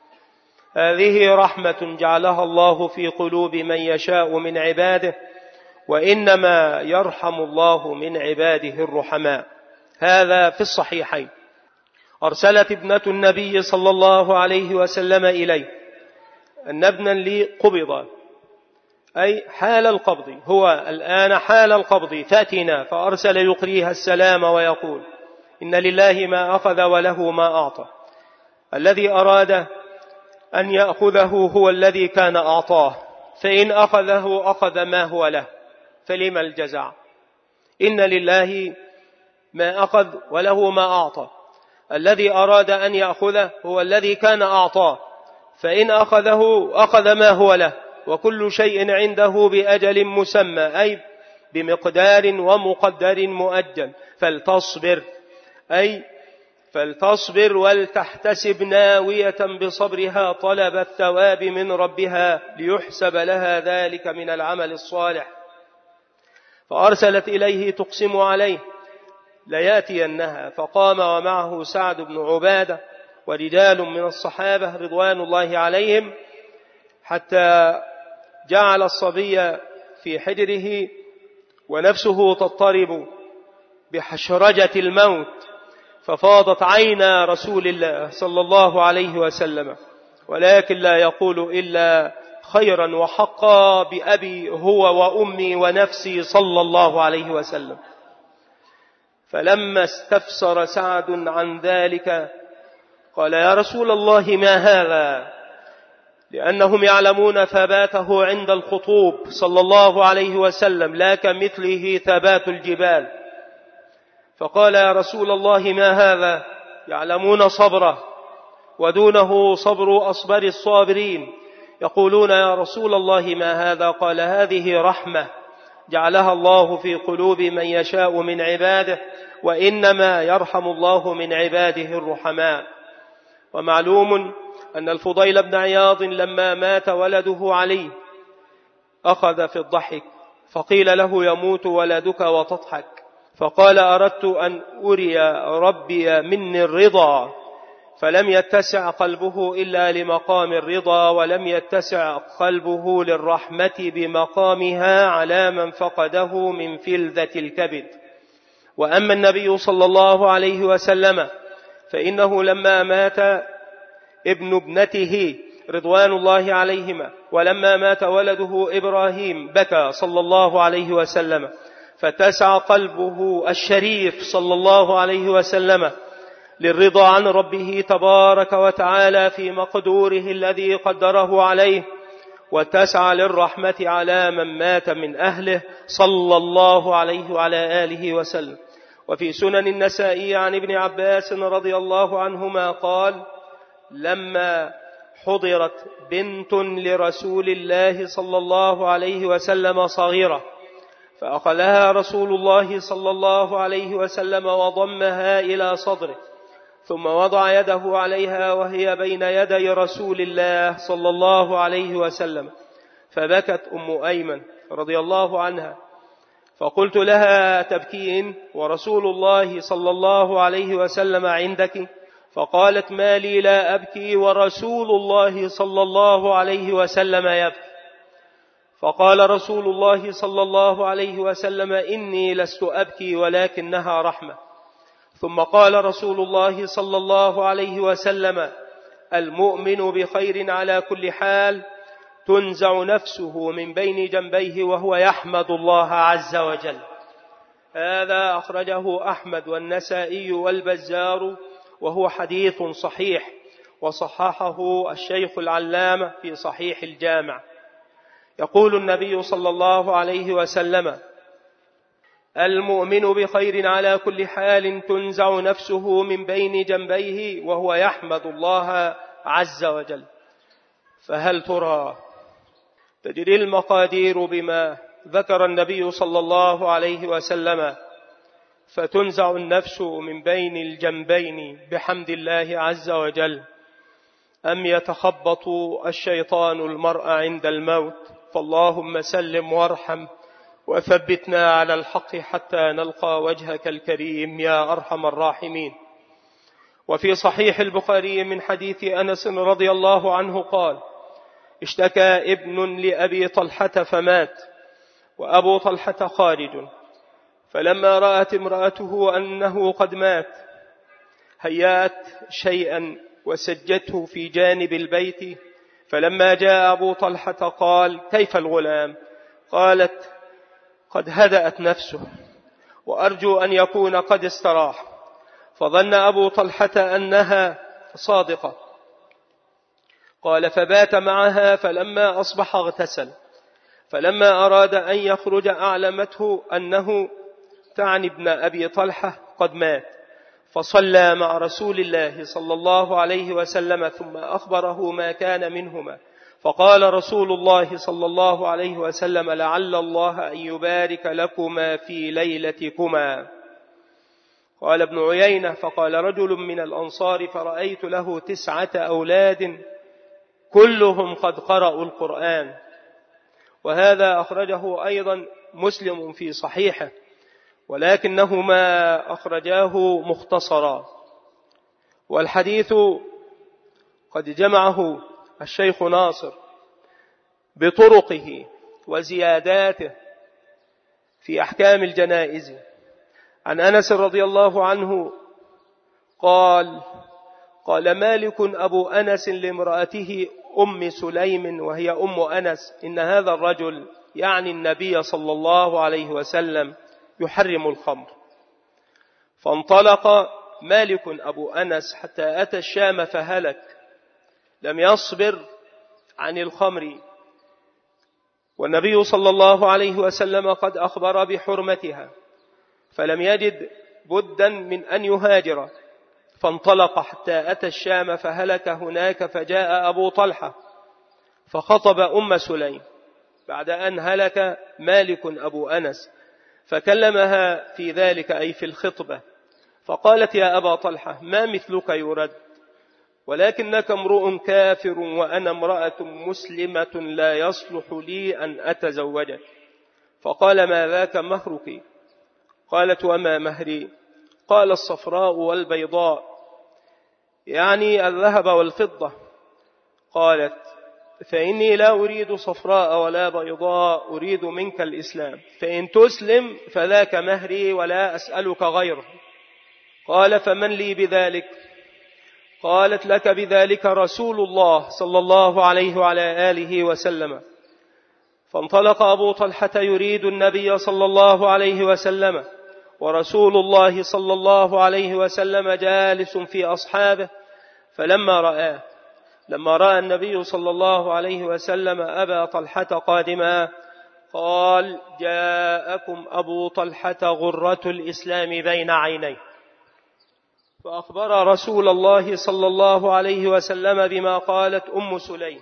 هذه رحمة جعلها الله في قلوب من يشاء من عباده، وإنما يرحم الله من عباده الرحماء. هذا في الصحيحين. أرسلت ابنة النبي صلى الله عليه وسلم إليه أن ابنا لي قبض، أي حال القبض، هو الآن حال القبض، فأتنا، فأرسل يقريها السلام ويقول: إن لله ما أخذ وله ما أعطى. الذي أراد أن يأخذه هو الذي كان أعطاه، فإن أخذه أخذ ما هو له، فلما الجزع؟ إن لله ما أخذ وله ما أعطى، الذي أراد أن يأخذه هو الذي كان أعطاه، فإن أخذه أخذ ما هو له، وكل شيء عنده بأجل مسمى، أي بمقدار ومقدر مؤجل. فلتصبر، أي فلتصبر ولتحتسب ناوية بصبرها طلب الثواب من ربها ليحسب لها ذلك من العمل الصالح. فأرسلت إليه تقسم عليه لياتينها، فقام ومعه سعد بن عبادة ورجال من الصحابة رضوان الله عليهم، حتى جعل الصبي في حجره ونفسه تضطرب بحشرجة الموت، ففاضت عينا رسول الله صلى الله عليه وسلم، ولكن لا يقول إلا خيرا وحقا بأبي هو وأمي ونفسي صلى الله عليه وسلم. فلما استفسر سعد عن ذلك قال: يا رسول الله ما هذا؟ لأنهم يعلمون ثباته عند الخطوب صلى الله عليه وسلم لا كمثله ثبات الجبال. فقال: يا رسول الله ما هذا؟ يعلمون صبره ودونه صبر أصبر الصابرين. يقولون: يا رسول الله ما هذا؟ قال: هذه رحمة جعلها الله في قلوب من يشاء من عباده، وإنما يرحم الله من عباده الرحماء. ومعلوم أن الفضيل بن عياض لما مات ولده علي أخذ في الضحك، فقيل له: يموت ولدك وتضحك؟ فقال: أردت أن أري ربي مني الرضا، فلم يتسع قلبه إلا لمقام الرضا، ولم يتسع قلبه للرحمة بمقامها على من فقده من فلذة الكبد. وأما النبي صلى الله عليه وسلم فإنه لما مات ابن ابنته رضوان الله عليهما، ولما مات ولده إبراهيم بكى صلى الله عليه وسلم، فتسع قلبه الشريف صلى الله عليه وسلم للرضا عن ربه تبارك وتعالى في مقدوره الذي قدره عليه، وتسعى للرحمة على من مات من أهله صلى الله عليه وعلى آله وسلم. وفي سنن النسائي عن ابن عباس رضي الله عنهما قال: لما حضرت بنت لرسول الله صلى الله عليه وسلم صغيرة، فأخذها رسول الله صلى الله عليه وسلم وضمها إلى صدره، ثم وضع يده عليها وهي بين يدي رسول الله صلى الله عليه وسلم، فبكت أم أيمن رضي الله عنها، فقلت لها: تبكين ورسول الله صلى الله عليه وسلم عندك؟ فقالت: ما لي لا أبكي ورسول الله صلى الله عليه وسلم يبكي. فقال رسول الله صلى الله عليه وسلم: إني لست أبكي ولكنها رحمة. ثم قال رسول الله صلى الله عليه وسلم: المؤمن بخير على كل حال، تنزع نفسه من بين جنبيه وهو يحمد الله عز وجل. هذا أخرجه أحمد والنسائي والبزار، وهو حديث صحيح، وصححه الشيخ العلامة في صحيح الجامع. يقول النبي صلى الله عليه وسلم: المؤمن بخير على كل حال، تنزع نفسه من بين جنبيه وهو يحمد الله عز وجل. فهل ترى تجري المقادير بما ذكر النبي صلى الله عليه وسلم، فتنزع النفس من بين الجنبين بحمد الله عز وجل، أم يتخبط الشيطان المرء عند الموت؟ فاللهم سلم وارحم وثبتنا على الحق حتى نلقى وجهك الكريم يا أرحم الراحمين. وفي صحيح البخاري من حديث أنس رضي الله عنه قال: اشتكى ابن لأبي طلحة فمات، وأبو طلحة خارج، فلما رأت امرأته أنه قد مات هيأت شيئا وسجته في جانب البيت، فلما جاء أبو طلحة قال: كيف الغلام؟ قالت: قد هدأت نفسه وأرجو أن يكون قد استراح. فظن أبو طلحة أنها صادقة، قال: فبات معها، فلما أصبح اغتسل فلما أراد أن يخرج أعلمته أنه تعني ابن أبي طلحة قد مات، فصلى مع رسول الله صلى الله عليه وسلم ثم أخبره ما كان منهما، فقال رسول الله صلى الله عليه وسلم: لعل الله أن يبارك لكما في ليلتكما. قال ابن عيينة: فقال رجل من الأنصار: فرأيت له تسعة أولاد كلهم قد قرأوا القرآن. وهذا أخرجه أيضا مسلم في صحيحه، ولكنهما أخرجاه مختصرا. والحديث قد جمعه الشيخ ناصر بطرقه وزياداته في أحكام الجنائز. عن أنس رضي الله عنه قال: قال مالك أبو أنس لامرأته أم سليم وهي أم أنس: إن هذا الرجل، يعني النبي صلى الله عليه وسلم، يحرم الخمر. فانطلق مالك أبو أنس حتى أتى الشام فهلك، لم يصبر عن الخمر، والنبي صلى الله عليه وسلم قد أخبر بحرمتها، فلم يجد بدا من أن يهاجر، فانطلق حتى أتى الشام فهلك هناك، فجاء أبو طلحة فخطب أم سليم بعد أن هلك مالك أبو أنس، فكلمها في ذلك أي في الخطبة، فقالت: يا أبا طلحة، ما مثلك يرد، ولكنك امرؤ كافر وأنا امرأة مسلمة لا يصلح لي أن أتزوجك. فقال: ما ذاك مهرك؟ قالت: وما مهري؟ قال: الصفراء والبيضاء، يعني الذهب والفضة. قالت: فإني لا أريد صفراء ولا بيضاء، أريد منك الإسلام، فإن تسلم فذاك مهري ولا أسألك غيره. قال: فمن لي بذلك؟ قالت: لك بذلك رسول الله صلى الله عليه وعلى آله وسلم. فانطلق أبو طلحة يريد النبي صلى الله عليه وسلم، ورسول الله صلى الله عليه وسلم جالس في أصحابه، فلما رآه لما رأى النبي صلى الله عليه وسلم أبا طلحة قادما، قال: جاءكم أبو طلحة غرة الإسلام بين عينيه. فأخبر رسول الله صلى الله عليه وسلم بما قالت أم سليم،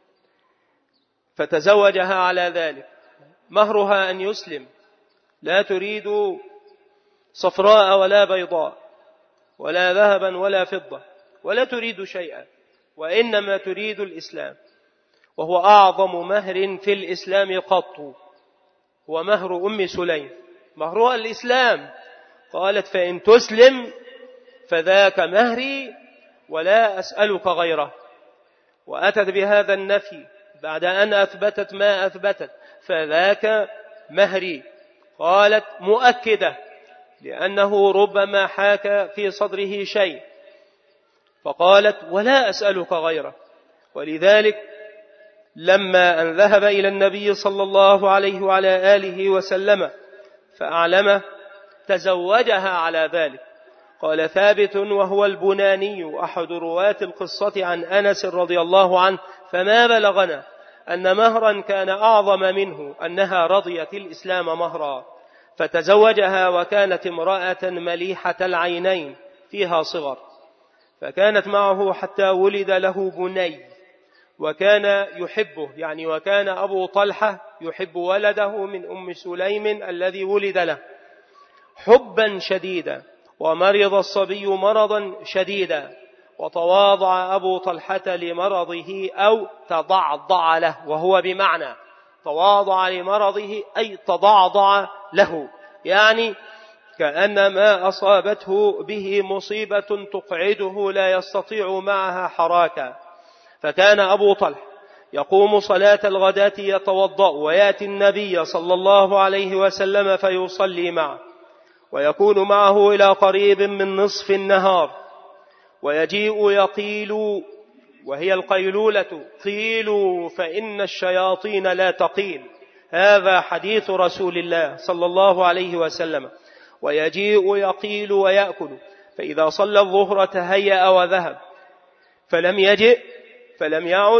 فتزوجها على ذلك. مهرها أن يسلم، لا تريد صفراء ولا بيضاء ولا ذهبا ولا فضة، ولا تريد شيئا، وإنما تريد الإسلام، وهو أعظم مهر في الإسلام قط، ومهر أم سليم مهرها الإسلام. قالت: فإن تسلم فذاك مهري ولا أسألك غيره. وأتت بهذا النفي بعد أن أثبتت ما أثبتت: فذاك مهري. قالت مؤكدة، لأنه ربما حاك في صدره شيء، فقالت: ولا أسألك غيره. ولذلك لما أن ذهب إلى النبي صلى الله عليه وعلى آله وسلم فأعلمه، تزوجها على ذلك. قال ثابت وهو البناني أحد رواة القصة عن أنس رضي الله عنه: فما بلغنا أن مهرا كان أعظم منه أنها رضيت الإسلام مهرا، فتزوجها، وكانت امرأة مليحة العينين فيها صغر، فكانت معه حتى ولد له بني، وكان يحبه، يعني وكان أبو طلحة يحب ولده من أم سليم الذي ولد له حبا شديدا، ومرض الصبي مرضا شديدا، وتواضع أبو طلحة لمرضه أو تضعضع له، وهو بمعنى تواضع لمرضه أي تضعضع له، يعني كأن ما أصابته به مصيبة تقعده لا يستطيع معها حراكا. فكان أبو طلحة يقوم صلاة الغداة يتوضأ، ويأتي النبي صلى الله عليه وسلم فيصلي معه، ويكون معه إلى قريب من نصف النهار، ويجيء يقيل، وهي القيلولة، قيلوا فإن الشياطين لا تقيل، هذا حديث رسول الله صلى الله عليه وسلم. ويجيء يقيل ويأكل، فإذا صلى الظهر تهيأ وذهب، فلم يجئ فلم يعد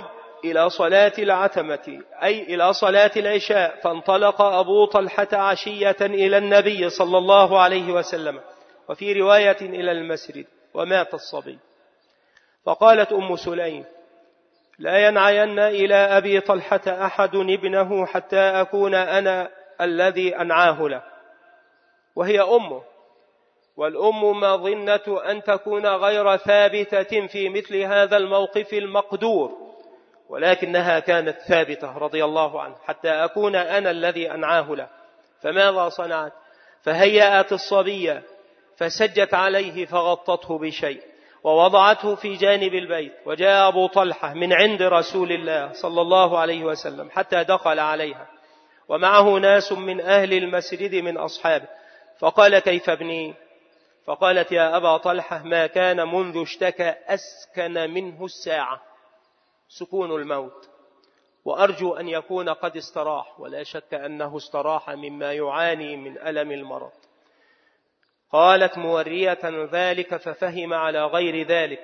إلى صلاة العتمة أي إلى صلاة العشاء، فانطلق أبو طلحة عشية إلى النبي صلى الله عليه وسلم، وفي رواية إلى المسجد، ومات الصبي. فقالت أم سليم: لا ينعين إلى أبي طلحة أحد ابنه حتى أكون أنا الذي أنعاه له. وهي أمه، والأم مظنة أن تكون غير ثابتة في مثل هذا الموقف المقدور، ولكنها كانت ثابتة رضي الله عنه: حتى أكون أنا الذي أنعاه له. فماذا صنعت؟ فهيأت الصبي فسجت عليه فغطته بشيء ووضعته في جانب البيت، وجاء أبو طلحة من عند رسول الله صلى الله عليه وسلم حتى دخل عليها، ومعه ناس من أهل المسجد من أصحابه، فقال: كيف ابني؟ فقالت: يا أبا طلحة ما كان منذ اشتكى أسكن منه الساعة، سكون الموت، وأرجو أن يكون قد استراح، ولا شك أنه استراح مما يعاني من ألم المرض. قالت مورية ذلك ففهم على غير ذلك،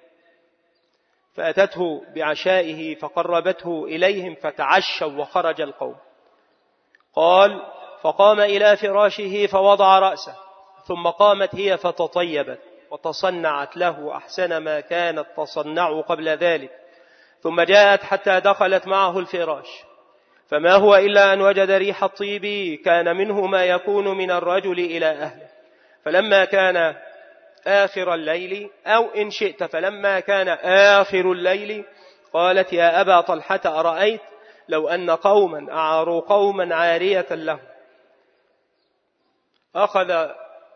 فأتته بعشائه فقربته إليهم فتعشوا وخرج القوم. قال: فقام إلى فراشه فوضع رأسه، ثم قامت هي فتطيبت وتصنعت له أحسن ما كانت تصنع قبل ذلك، ثم جاءت حتى دخلت معه الفراش، فما هو إلا أن وجد ريح الطيب كان منه ما يكون من الرجل إلى أهله. فلما كان آخر الليل، أو إن شئت فلما كان آخر الليل، قالت: يا أبا طلحة أرأيت لو أن قوما أعاروا قوما عارية لهم، أخذ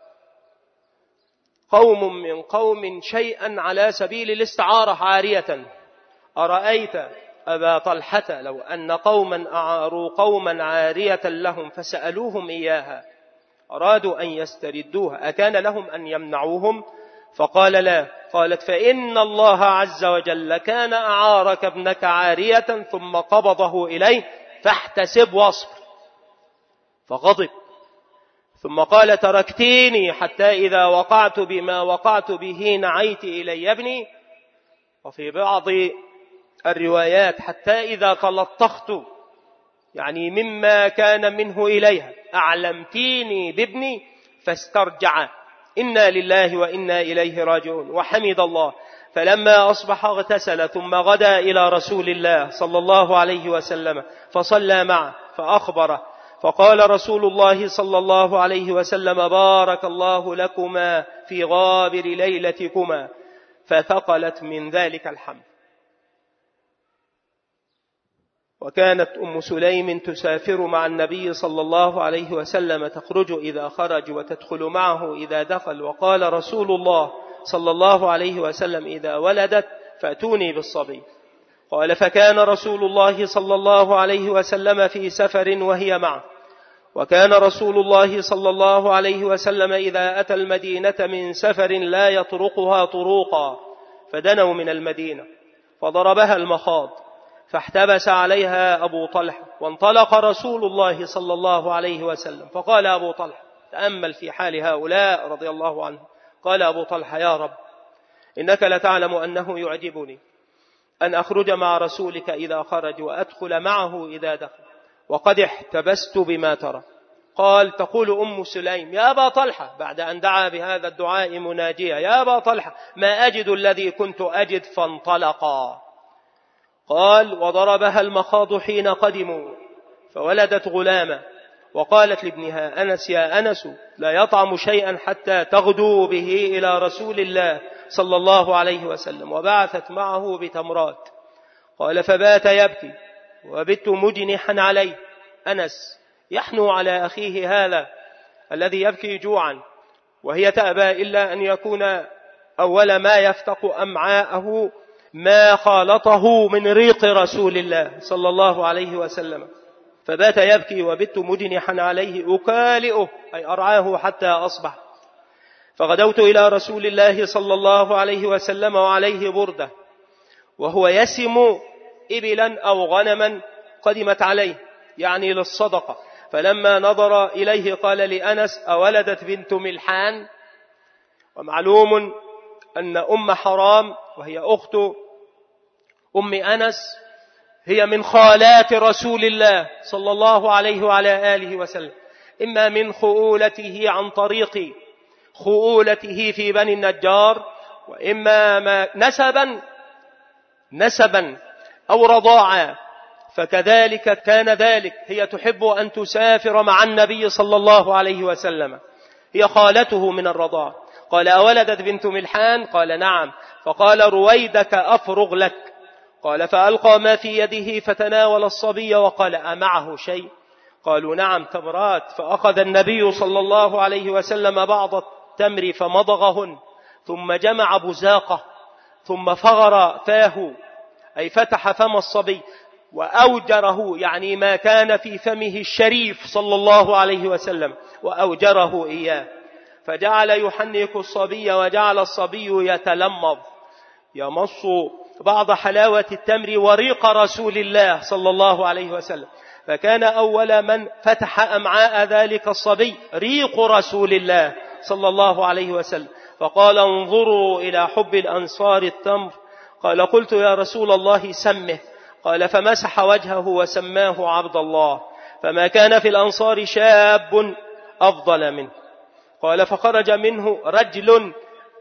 قوم من قوم شيئا على سبيل الاستعارة عارية، أرأيت أبا طلحة لو أن قوما أعاروا قوما عارية لهم فسألوهم إياها أرادوا أن يستردوها أكان لهم أن يمنعوهم؟ فقال: لا. قالت: فإن الله عز وجل كان أعارك ابنك عارية ثم قبضه إليه فاحتسب واصبر. فغضب، ثم قال: تركتيني حتى إذا وقعت بما وقعت به نعيت إلي ابني. وفي بعض الروايات: حتى إذا تلطخت، يعني مما كان منه إليها، أعلمتيني بابني فاسترجع، إنا لله وإنا إليه راجعون، وحمد الله. فلما أصبح اغتسل ثم غدا إلى رسول الله صلى الله عليه وسلم فصلى معه فأخبره، فقال رسول الله صلى الله عليه وسلم: بارك الله لكما في غابر ليلتكما، فثقلت من ذلك الحمل. وكانت أم سليم تسافر مع النبي صلى الله عليه وسلم، تخرج إذا خرج وتدخل معه إذا دخل. وقال رسول الله صلى الله عليه وسلم: إذا ولدت فأتوني بالصبي. قال: فكان رسول الله صلى الله عليه وسلم في سفر وهي معه، وكان رسول الله صلى الله عليه وسلم إذا أتى المدينة من سفر لا يطرقها طروقا، فدنوا من المدينة فضربها المخاض فاحتبس عليها أبو طلحة، وانطلق رسول الله صلى الله عليه وسلم. فقال أبو طلحة: تأمل في حال هؤلاء رضي الله عنهم. قال أبو طلحة: يا رب، إنك لتعلم أنه يعجبني أن أخرج مع رسولك إذا خرج وأدخل معه إذا دخل، وقد احتبست بما ترى. قال: تقول أم سليم: يا أبا طلحة، بعد أن دعا بهذا الدعاء مناجيا: يا أبا طلحة، ما أجد الذي كنت أجد. فانطلقا. قال: وضربها المخاض حين قدموا فولدت غلاما، وقالت لابنها أنس: يا أنس، لا يطعم شيئا حتى تغدو به إلى رسول الله صلى الله عليه وسلم، وبعثت معه بتمرات. قال: فبات يبكي وبت مجنحا عليه. أنس يحنو على أخيه هذا الذي يبكي جوعا، وهي تأبى إلا أن يكون أول ما يفتق أمعاءه ما خالطه من ريق رسول الله صلى الله عليه وسلم. فبات يبكي وبت مجنحا عليه أكالئه، أي أرعاه حتى أصبح. فغدوت إلى رسول الله صلى الله عليه وسلم وعليه بردة، وهو يسم إبلا أو غنما قدمت عليه، يعني للصدقة. فلما نظر إليه قال لأنس: أولدت بنت ملحان؟ ومعلوم أن أم حرام وهي أخت أم أنس هي من خالات رسول الله صلى الله عليه وعلى آله وسلم، إما من خؤولته عن طريق خؤولته في بني النجار، وإما ما نسبا نسبا أو رضاعا، فكذلك كان ذلك. هي تحب أن تسافر مع النبي صلى الله عليه وسلم، هي خالته من الرضاع. قال: أولدت بنت ملحان؟ قال: نعم. فقال: رويدك أفرغ لك. قال: فألقى ما في يده فتناول الصبي وقال: أمعه شيء؟ قالوا: نعم، تمرات. فأخذ النبي صلى الله عليه وسلم بعض التمر فمضغهن، ثم جمع بزاقه، ثم فغر فاه، أي فتح فم الصبي، وأوجره، يعني ما كان في فمه الشريف صلى الله عليه وسلم، وأوجره إياه. فجعل يحنك الصبي، وجعل الصبي يتلمض يمص بعض حلاوة التمر وريق رسول الله صلى الله عليه وسلم. فكان أول من فتح أمعاء ذلك الصبي ريق رسول الله صلى الله عليه وسلم. فقال: انظروا إلى حب الأنصار التمر. قال: قلت: يا رسول الله سمه. قال: فمسح وجهه وسماه عبد الله، فما كان في الأنصار شاب أفضل منه. قال: فخرج منه رجل،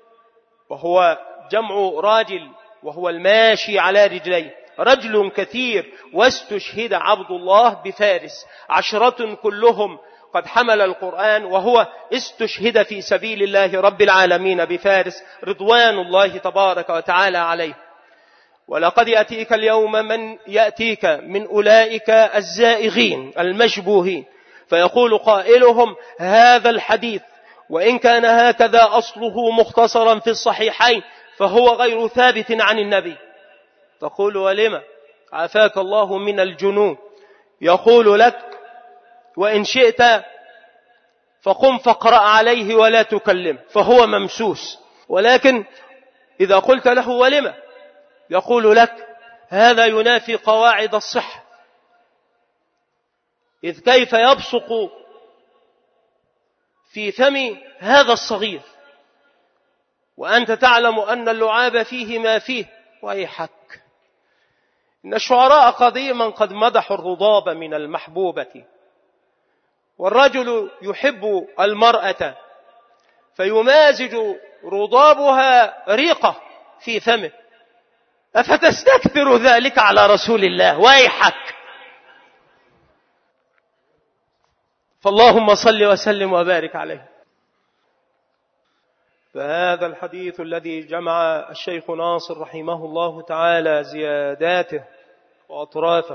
وهو جمع راجل، وهو الماشي على رجليه، رجل كثير. واستشهد عبد الله بفارس، عشرة كلهم قد حمل القرآن، وهو استشهد في سبيل الله رب العالمين بفارس رضوان الله تبارك وتعالى عليه. ولقد يأتيك اليوم من يأتيك من أولئك الزائغين المشبوهين، فيقول قائلهم: هذا الحديث وإن كان هكذا أصله مختصرا في الصحيحين فهو غير ثابت عن النبي. تقول: ولما؟ عافاك الله من الجنون. يقول لك: وإن شئت فقم فاقرأ عليه ولا تكلم، فهو ممسوس. ولكن إذا قلت له: ولما؟ يقول لك: هذا ينافي قواعد الصحة، إذ كيف يبصق في فم هذا الصغير وأنت تعلم أن اللعاب فيه ما فيه؟ ويحك. إن الشعراء قديما قد مدحوا الرضاب من المحبوبة، والرجل يحب المرأة فيمازج رضابها ريقة في فمه، أفتستكثر ذلك على رسول الله؟ ويحك. فاللهم صل وسلم وبارك عليه. فهذا الحديث الذي جمع الشيخ ناصر رحمه الله تعالى زياداته وأطرافه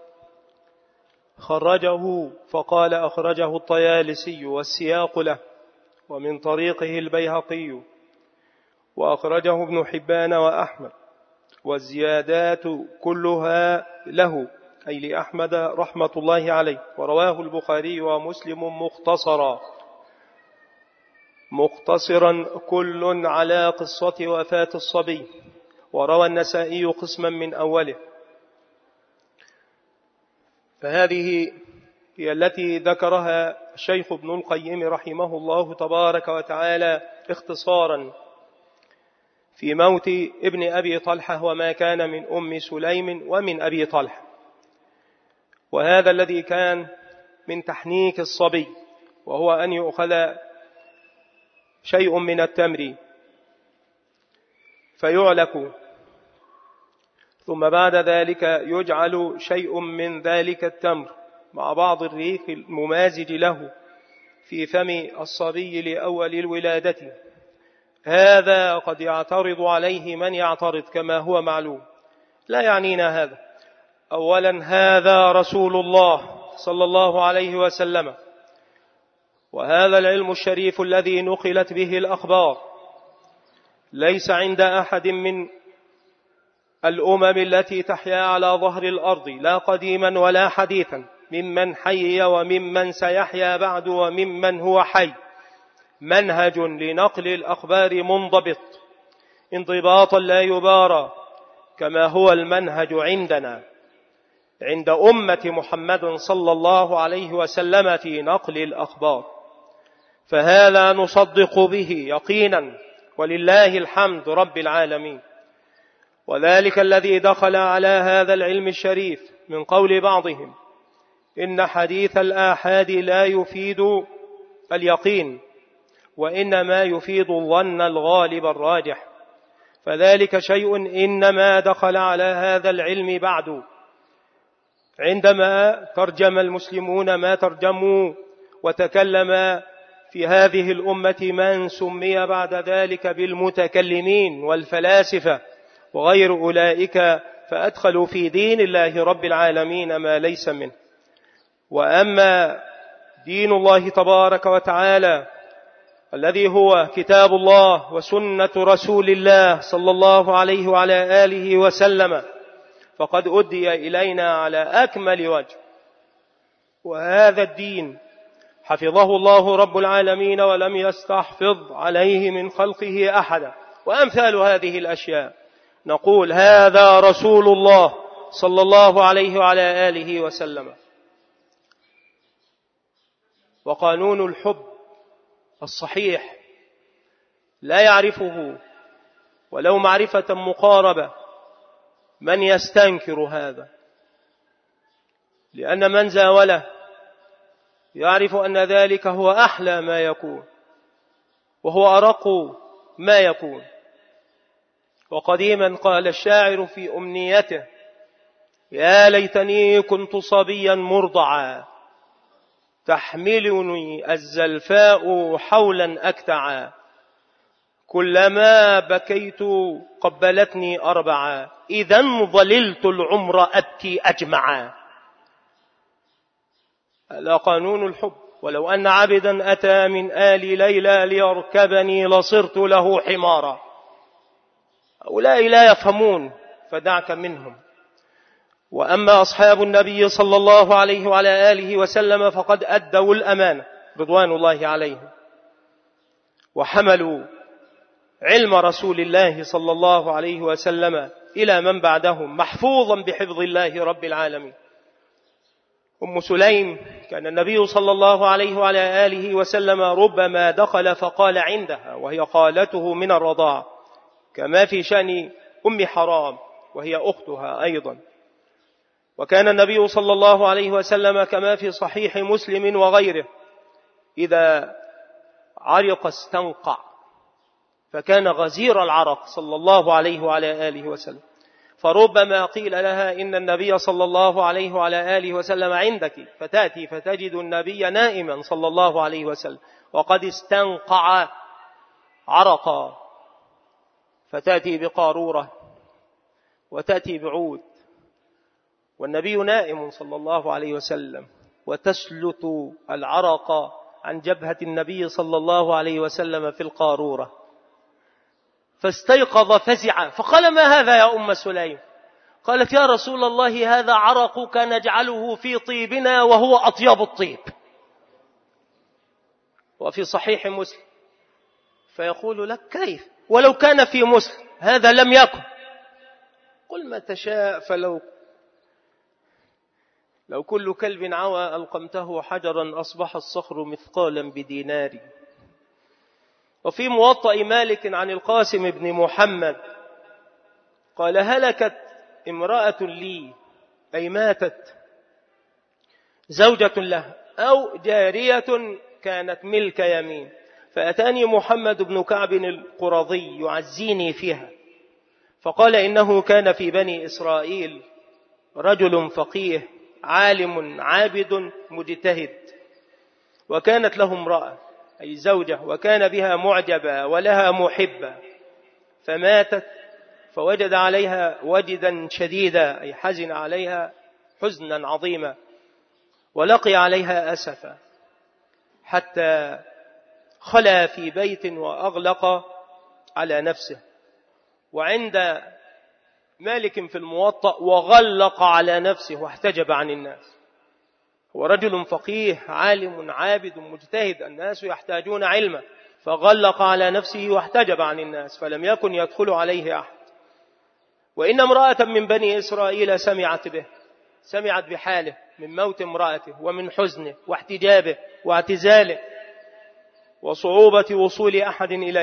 خرجه، فقال: أخرجه الطيالسي والسياق له، ومن طريقه البيهقي، وأخرجه ابن حبان وأحمد، والزيادات كلها له، أي لأحمد رحمة الله عليه. ورواه البخاري ومسلم مختصرا مختصرا كل على قصة وفاة الصبي، وروى النسائي قسما من أوله. فهذه هي التي ذكرها الشيخ ابن القيم رحمه الله تبارك وتعالى اختصارا في موت ابن أبي طلحة وما كان من أم سليم ومن أبي طلحة. وهذا الذي كان من تحنيك الصبي، وهو أن يؤخذ شيء من التمر فيعلك، ثم بعد ذلك يجعل شيء من ذلك التمر مع بعض الريق الممازج له في فم الصبي لأول الولادة. هذا قد يعترض عليه من يعترض كما هو معلوم، لا يعنينا هذا. أولا، هذا رسول الله صلى الله عليه وسلم، وهذا العلم الشريف الذي نقلت به الأخبار ليس عند أحد من الأمم التي تحيا على ظهر الأرض، لا قديما ولا حديثا، ممن حي وممن سيحيا بعد وممن هو حي، منهج لنقل الأخبار منضبط انضباطا لا يبارى، كما هو المنهج عندنا عند أمة محمد صلى الله عليه وسلم في نقل الأخبار. فهذا نصدق به يقينا ولله الحمد رب العالمين. وذلك الذي دخل على هذا العلم الشريف من قول بعضهم إن حديث الآحاد لا يفيد اليقين وإنما يفيد الظن الغالب الراجح، فذلك شيء إنما دخل على هذا العلم بعد، عندما ترجم المسلمون ما ترجموا وتكلم في هذه الأمة من سمي بعد ذلك بالمتكلمين والفلاسفة وغير أولئك، فأدخلوا في دين الله رب العالمين ما ليس منه. وأما دين الله تبارك وتعالى الذي هو كتاب الله وسنة رسول الله صلى الله عليه وعلى آله وسلم فقد أدي إلينا على أكمل وجه، وهذا الدين حفظه الله رب العالمين ولم يستحفظ عليه من خلقه أحدا. وأمثال هذه الأشياء نقول هذا رسول الله صلى الله عليه وعلى آله وسلم. وقانون الحب الصحيح لا يعرفه ولو معرفة مقاربة من يستنكر هذا، لأن من زاوله يعرف أن ذلك هو أحلى ما يكون وهو أرق ما يكون. وقديما قال الشاعر في أمنيته يا ليتني كنت صبيا مرضعا تحملني الزلفاء حولا أكتعا كلما بكيت قبلتني أربعا إذا ظللت العمر أبكي أجمعا. هذا قانون الحب. ولو أن عبدا أتى من آل ليلى ليركبني لصرت له حمارا. هؤلاء لا يفهمون فدعك منهم. وأما أصحاب النبي صلى الله عليه وعلى آله وسلم فقد أدوا الأمانة رضوان الله عليهم، وحملوا علم رسول الله صلى الله عليه وسلم إلى من بعدهم محفوظا بحفظ الله رب العالمين. أم سليم كان النبي صلى الله عليه وعلى آله وسلم ربما دخل فقال عندها وهي خالته من الرضاعة، كما في شأن أم حرام وهي أختها أيضا. وكان النبي صلى الله عليه وسلم كما في صحيح مسلم وغيره إذا عرق استنقع، فكان غزير العرق صلى الله عليه وعلى آله وسلم، فربما قيل لها إن النبي صلى الله عليه وعلى آله وسلم عندك، فتأتي فتجد النبي نائما صلى الله عليه وسلم وقد استنقع عرقا، فتأتي بقارورة وتأتي بعود والنبي نائم صلى الله عليه وسلم، وتسلت العرق عن جبهة النبي صلى الله عليه وسلم في القارورة، فاستيقظ فزعا فقال ما هذا يا أم سليم؟ قالت يا رسول الله هذا عرقك نجعله في طيبنا وهو أطيب الطيب. وفي صحيح مسلم فيقول لك كيف ولو كان في مسلم هذا لم يكن؟ قل ما تشاء، فلو لو كل كلب عوى ألقمته حجرا أصبح الصخر مثقالا بدينار. وفي موطأ مالك عن القاسم بن محمد قال هلكت امرأة لي، أي ماتت زوجة له أو جارية كانت ملك يمين، فأتاني محمد بن كعب القرظي يعزيني فيها، فقال إنه كان في بني إسرائيل رجل فقيه عالم عابد مجتهد، وكانت له امرأة أي زوجة وكان بها معجبة ولها محبة، فماتت فوجد عليها وجدا شديدا أي حزن عليها حزنا عظيما، ولقي عليها أسفا، حتى خلى في بيت وأغلق على نفسه. وعند مالك في الموطأ وغلق على نفسه واحتجب عن الناس. هو رجل فقيه عالم عابد مجتهد، الناس يحتاجون علما، فغلق على نفسه واحتجب عن الناس فلم يكن يدخل عليه أحد. وإن امرأة من بني إسرائيل سمعت به، سمعت بحاله من موت امرأته ومن حزنه واحتجابه واعتزاله وصعوبة وصول أحد إليه،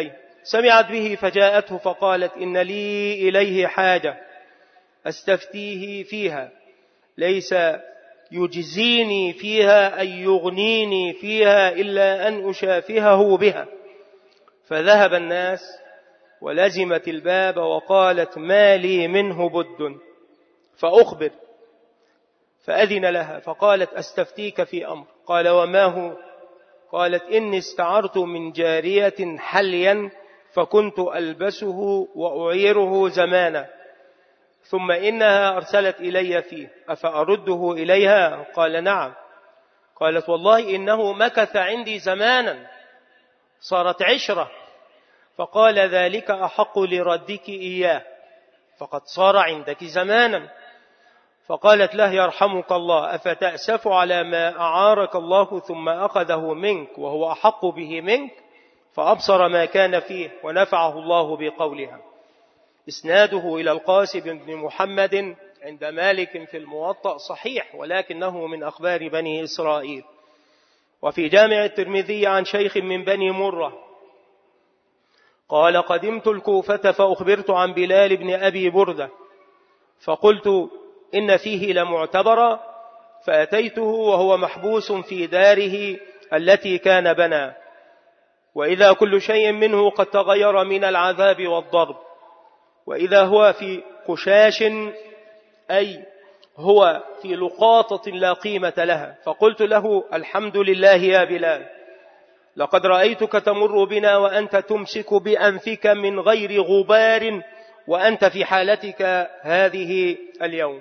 سمعت به فجاءته فقالت إن لي إليه حاجة أستفتيه فيها، ليس يجزيني فيها أي يغنيني فيها إلا أن أشافهه بها. فذهب الناس ولزمت الباب وقالت ما لي منه بد فأخبر. فأذن لها فقالت أستفتيك في أمر. قال وما هو؟ قالت إني استعرت من جارية حليا فكنت ألبسه وأعيره زمانا، ثم إنها أرسلت إلي فيه أفأرده إليها؟ قال نعم. قالت والله إنه مكث عندي زمانا، صارت عشرة. فقال ذلك أحق لردك إياه، فقد صار عندك زمانا. فقالت له يرحمك الله أفتأسف على ما أعارك الله ثم أخذه منك وهو أحق به منك؟ فأبصر ما كان فيه ونفعه الله بقولها. إسناده إلى القاسم بن محمد عند مالك في الموطأ صحيح، ولكنه من أخبار بني إسرائيل. وفي جامع الترمذي عن شيخ من بني مرة قال قدمت الكوفة فأخبرت عن بلال بن أبي بردة فقلت إن فيه لمعتبرا، فأتيته وهو محبوس في داره التي كان بنى، وإذا كل شيء منه قد تغير من العذاب والضرب، وإذا هو في قشاش أي هو في لقاطة لا قيمة لها. فقلت له الحمد لله يا بلال، لقد رأيتك تمر بنا وأنت تمسك بأنفك من غير غبار وأنت في حالتك هذه اليوم.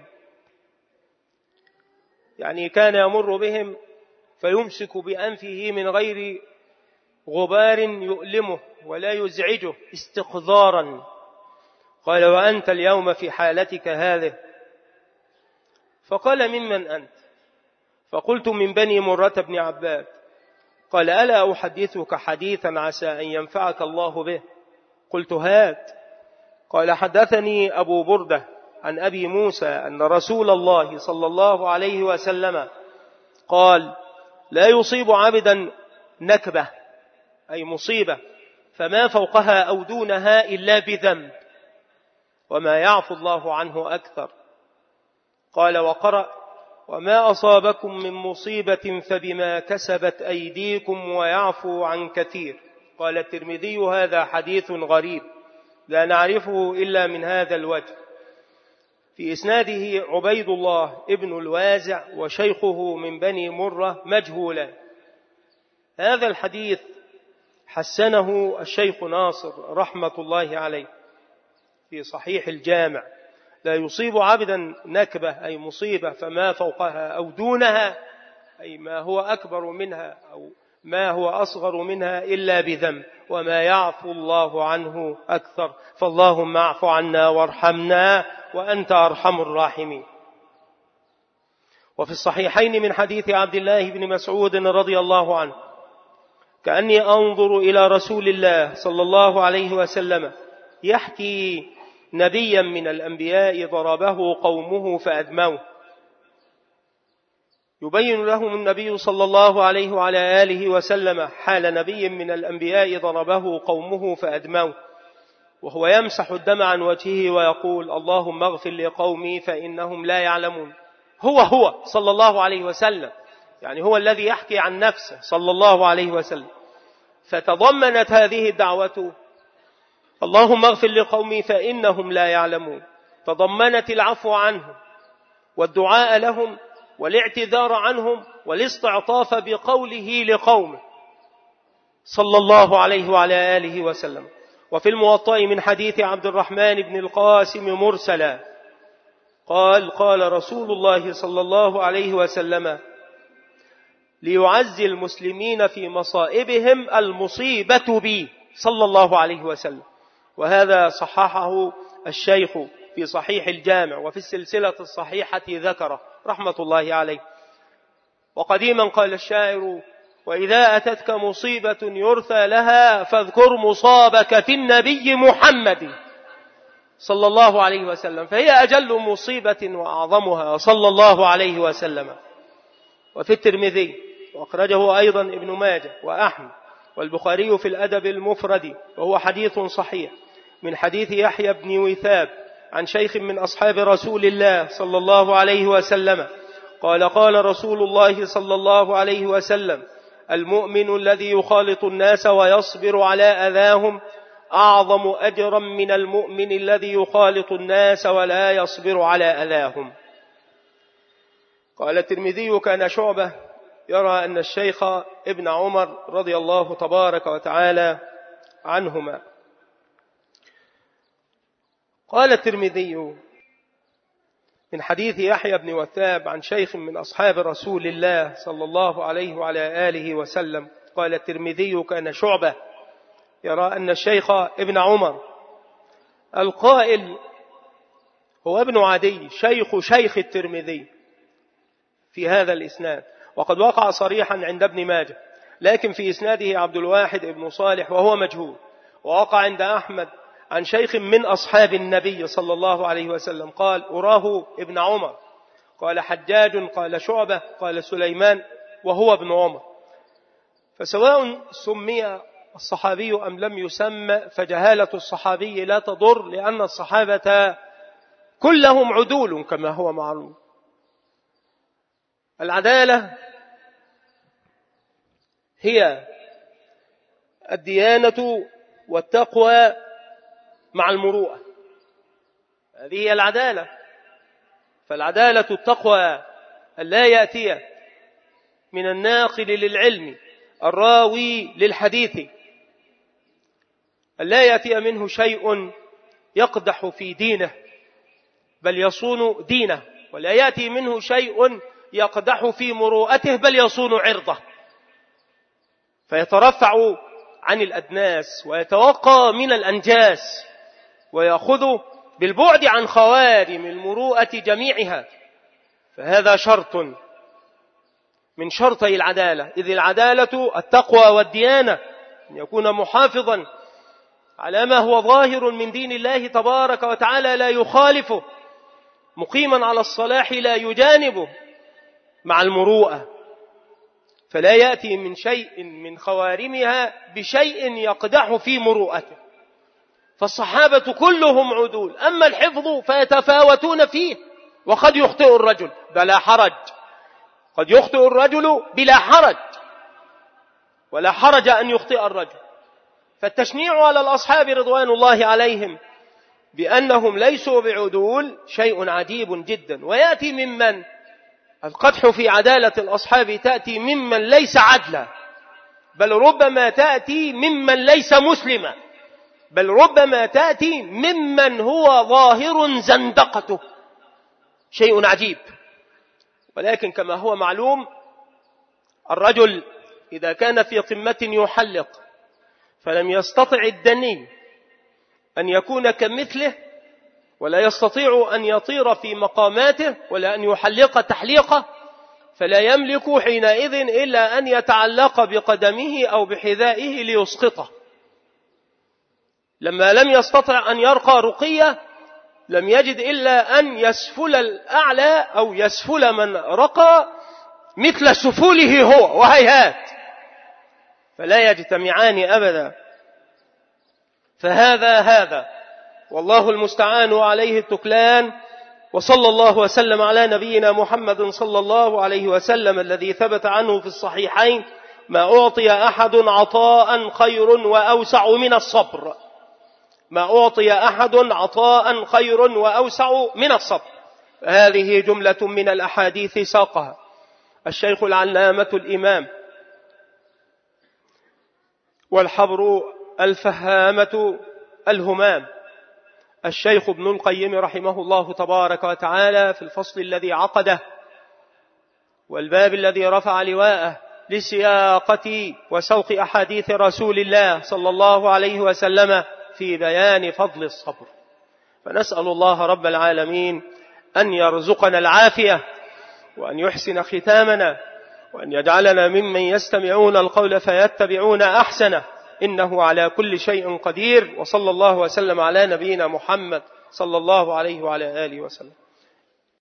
يعني كان يمر بهم فيمسك بأنفه من غير غبار يؤلمه ولا يزعجه استقذارا. قال وأنت اليوم في حالتك هذه. فقال ممن أنت؟ فقلت من بني مرة بن عباد. قال ألا أحدثك حديثا عسى أن ينفعك الله به؟ قلت هات. قال حدثني أبو بردة عن أبي موسى أن رسول الله صلى الله عليه وسلم قال لا يصيب عبدا نكبة أي مصيبة فما فوقها أو دونها إلا بذنب، وما يعفو الله عنه أكثر. قال وقرأ وما أصابكم من مصيبة فبما كسبت أيديكم ويعفو عن كثير. قال الترمذي هذا حديث غريب لا نعرفه إلا من هذا الوجه. في إسناده عبيد الله ابن الوازع وشيخه من بني مرة مجهولا. هذا الحديث حسنه الشيخ ناصر رحمة الله عليه في صحيح الجامع. لا يصيب عبدا نكبة أي مصيبة فما فوقها أو دونها أي ما هو أكبر منها أو ما هو أصغر منها إلا بذنب، وما يعفو الله عنه أكثر. فاللهم اعف عنا وارحمنا وأنت أرحم الراحمين. وفي الصحيحين من حديث عبد الله بن مسعود رضي الله عنه كأني أنظر إلى رسول الله صلى الله عليه وسلم يحكي نبيا من الأنبياء ضربه قومه فأدموه. يبين لهم النبي صلى الله عليه وعلى آله وسلم حال نبي من الأنبياء ضربه قومه فأدموه، وهو يمسح الدم عن وجهه ويقول اللهم اغفر لقومي فإنهم لا يعلمون. هو هو صلى الله عليه وسلم، يعني هو الذي يحكي عن نفسه صلى الله عليه وسلم. فتضمنت هذه الدعوة اللهم اغفر لقومي فإنهم لا يعلمون، تضمنت العفو عنهم والدعاء لهم والاعتذار عنهم والاستعطاف بقوله لقومه صلى الله عليه وعلى آله وسلم. وفي الموطأ من حديث عبد الرحمن بن القاسم مرسلا قال قال رسول الله صلى الله عليه وسلم ليعزي المسلمين في مصائبهم المصيبة بي صلى الله عليه وسلم. وهذا صححه الشيخ في صحيح الجامع وفي السلسلة الصحيحة ذكره رحمة الله عليه. وقديما قال الشاعر وإذا أتتك مصيبة يرثى لها فاذكر مصابك في النبي محمد صلى الله عليه وسلم، فهي أجل مصيبة وأعظمها صلى الله عليه وسلم. وفي الترمذي وأخرجه أيضا ابن ماجه وأحمد والبخاري في الأدب المفرد، وهو حديث صحيح من حديث يحيى بن وثاب عن شيخ من أصحاب رسول الله صلى الله عليه وسلم قال قال رسول الله صلى الله عليه وسلم: المؤمن الذي يخالط الناس ويصبر على أذاهم أعظم أجرا من المؤمن الذي يخالط الناس ولا يصبر على أذاهم. قال الترمذي: كان شعبة يرى أن الشيخ ابن عمر رضي الله تبارك وتعالى عنهما. قال الترمذي من حديث يحيى بن وثاب عن شيخ من أصحاب رسول الله صلى الله عليه وعلى آله وسلم، قال الترمذي: كان شعبة يرى أن الشيخ ابن عمر، القائل هو ابن عدي شيخ شيخ الترمذي في هذا الإسناد، وقد وقع صريحا عند ابن ماجه، لكن في إسناده عبد الواحد ابن صالح وهو مجهول. ووقع عند أحمد عن شيخ من أصحاب النبي صلى الله عليه وسلم قال: أراه ابن عمر. قال حجاج قال شعبة قال سليمان وهو ابن عمر. فسواء سمي الصحابي أم لم يسمى فجهالة الصحابي لا تضر، لأن الصحابة كلهم عدول كما هو معلوم. العدالة هي الديانة والتقوى مع المروءة، هذه هي العدالة. فالعدالة التقوى ألا يأتي من الناقل للعلم الراوي للحديث، ألا يأتي منه شيء يقدح في دينه بل يصون دينه، ولا يأتي منه شيء يقدح في مروءته بل يصون عرضه، فيترفع عن الأدناس ويتوقى من الأنجاس ويأخذ بالبعد عن خوارم المروءة جميعها. فهذا شرط من شرطي العدالة، إذ العدالة التقوى والديانة، أن يكون محافظا على ما هو ظاهر من دين الله تبارك وتعالى لا يخالفه، مقيما على الصلاح لا يجانبه، مع المروءة، فلا يأتي من شيء من خوارمها بشيء يقدح في مروءته. فالصحابة كلهم عدول، أما الحفظ فيتفاوتون فيه، وقد يخطئ الرجل بلا حرج، قد يخطئ الرجل بلا حرج، ولا حرج أن يخطئ الرجل. فالتشنيع على الأصحاب رضوان الله عليهم بأنهم ليسوا بعدول شيء عجيب جدا. ويأتي ممن القدح في عدالة الأصحاب تأتي ممن ليس عدلا، بل ربما تأتي ممن ليس مسلما، بل ربما تأتي ممن هو ظاهر زندقته، شيء عجيب. ولكن كما هو معلوم، الرجل إذا كان في قمة يحلق فلم يستطع الدني أن يكون كمثله، ولا يستطيع أن يطير في مقاماته ولا أن يحلق تحليقه، فلا يملك حينئذ إلا أن يتعلق بقدمه أو بحذائه ليسقطه. لما لم يستطع أن يرقى رقية لم يجد إلا أن يسفل الأعلى أو يسفل من رقى مثل سفوله هو، وهيهات، فلا يجتمعان أبدا. فهذا هذا والله المستعان عليه التكلان. وصلى الله وسلم على نبينا محمد صلى الله عليه وسلم الذي ثبت عنه في الصحيحين: ما أعطي أحد عطاء خير وأوسع من الصبر. ما أعطي أحد عطاء خير وأوسع من الصبر. هذه جملة من الأحاديث ساقها الشيخ العلامة الإمام والحبر الفهامة الهمام الشيخ ابن القيم رحمه الله تبارك وتعالى في الفصل الذي عقده والباب الذي رفع لواءه لسياقة وسوق أحاديث رسول الله صلى الله عليه وسلم في بيان فضل الصبر. فنسأل الله رب العالمين أن يرزقنا العافية، وأن يحسن ختامنا، وأن يجعلنا ممن يستمعون القول فيتبعون أحسنه، إنه على كل شيء قدير. وصلى الله وسلم على نبينا محمد صلى الله عليه وعلى آله وسلم.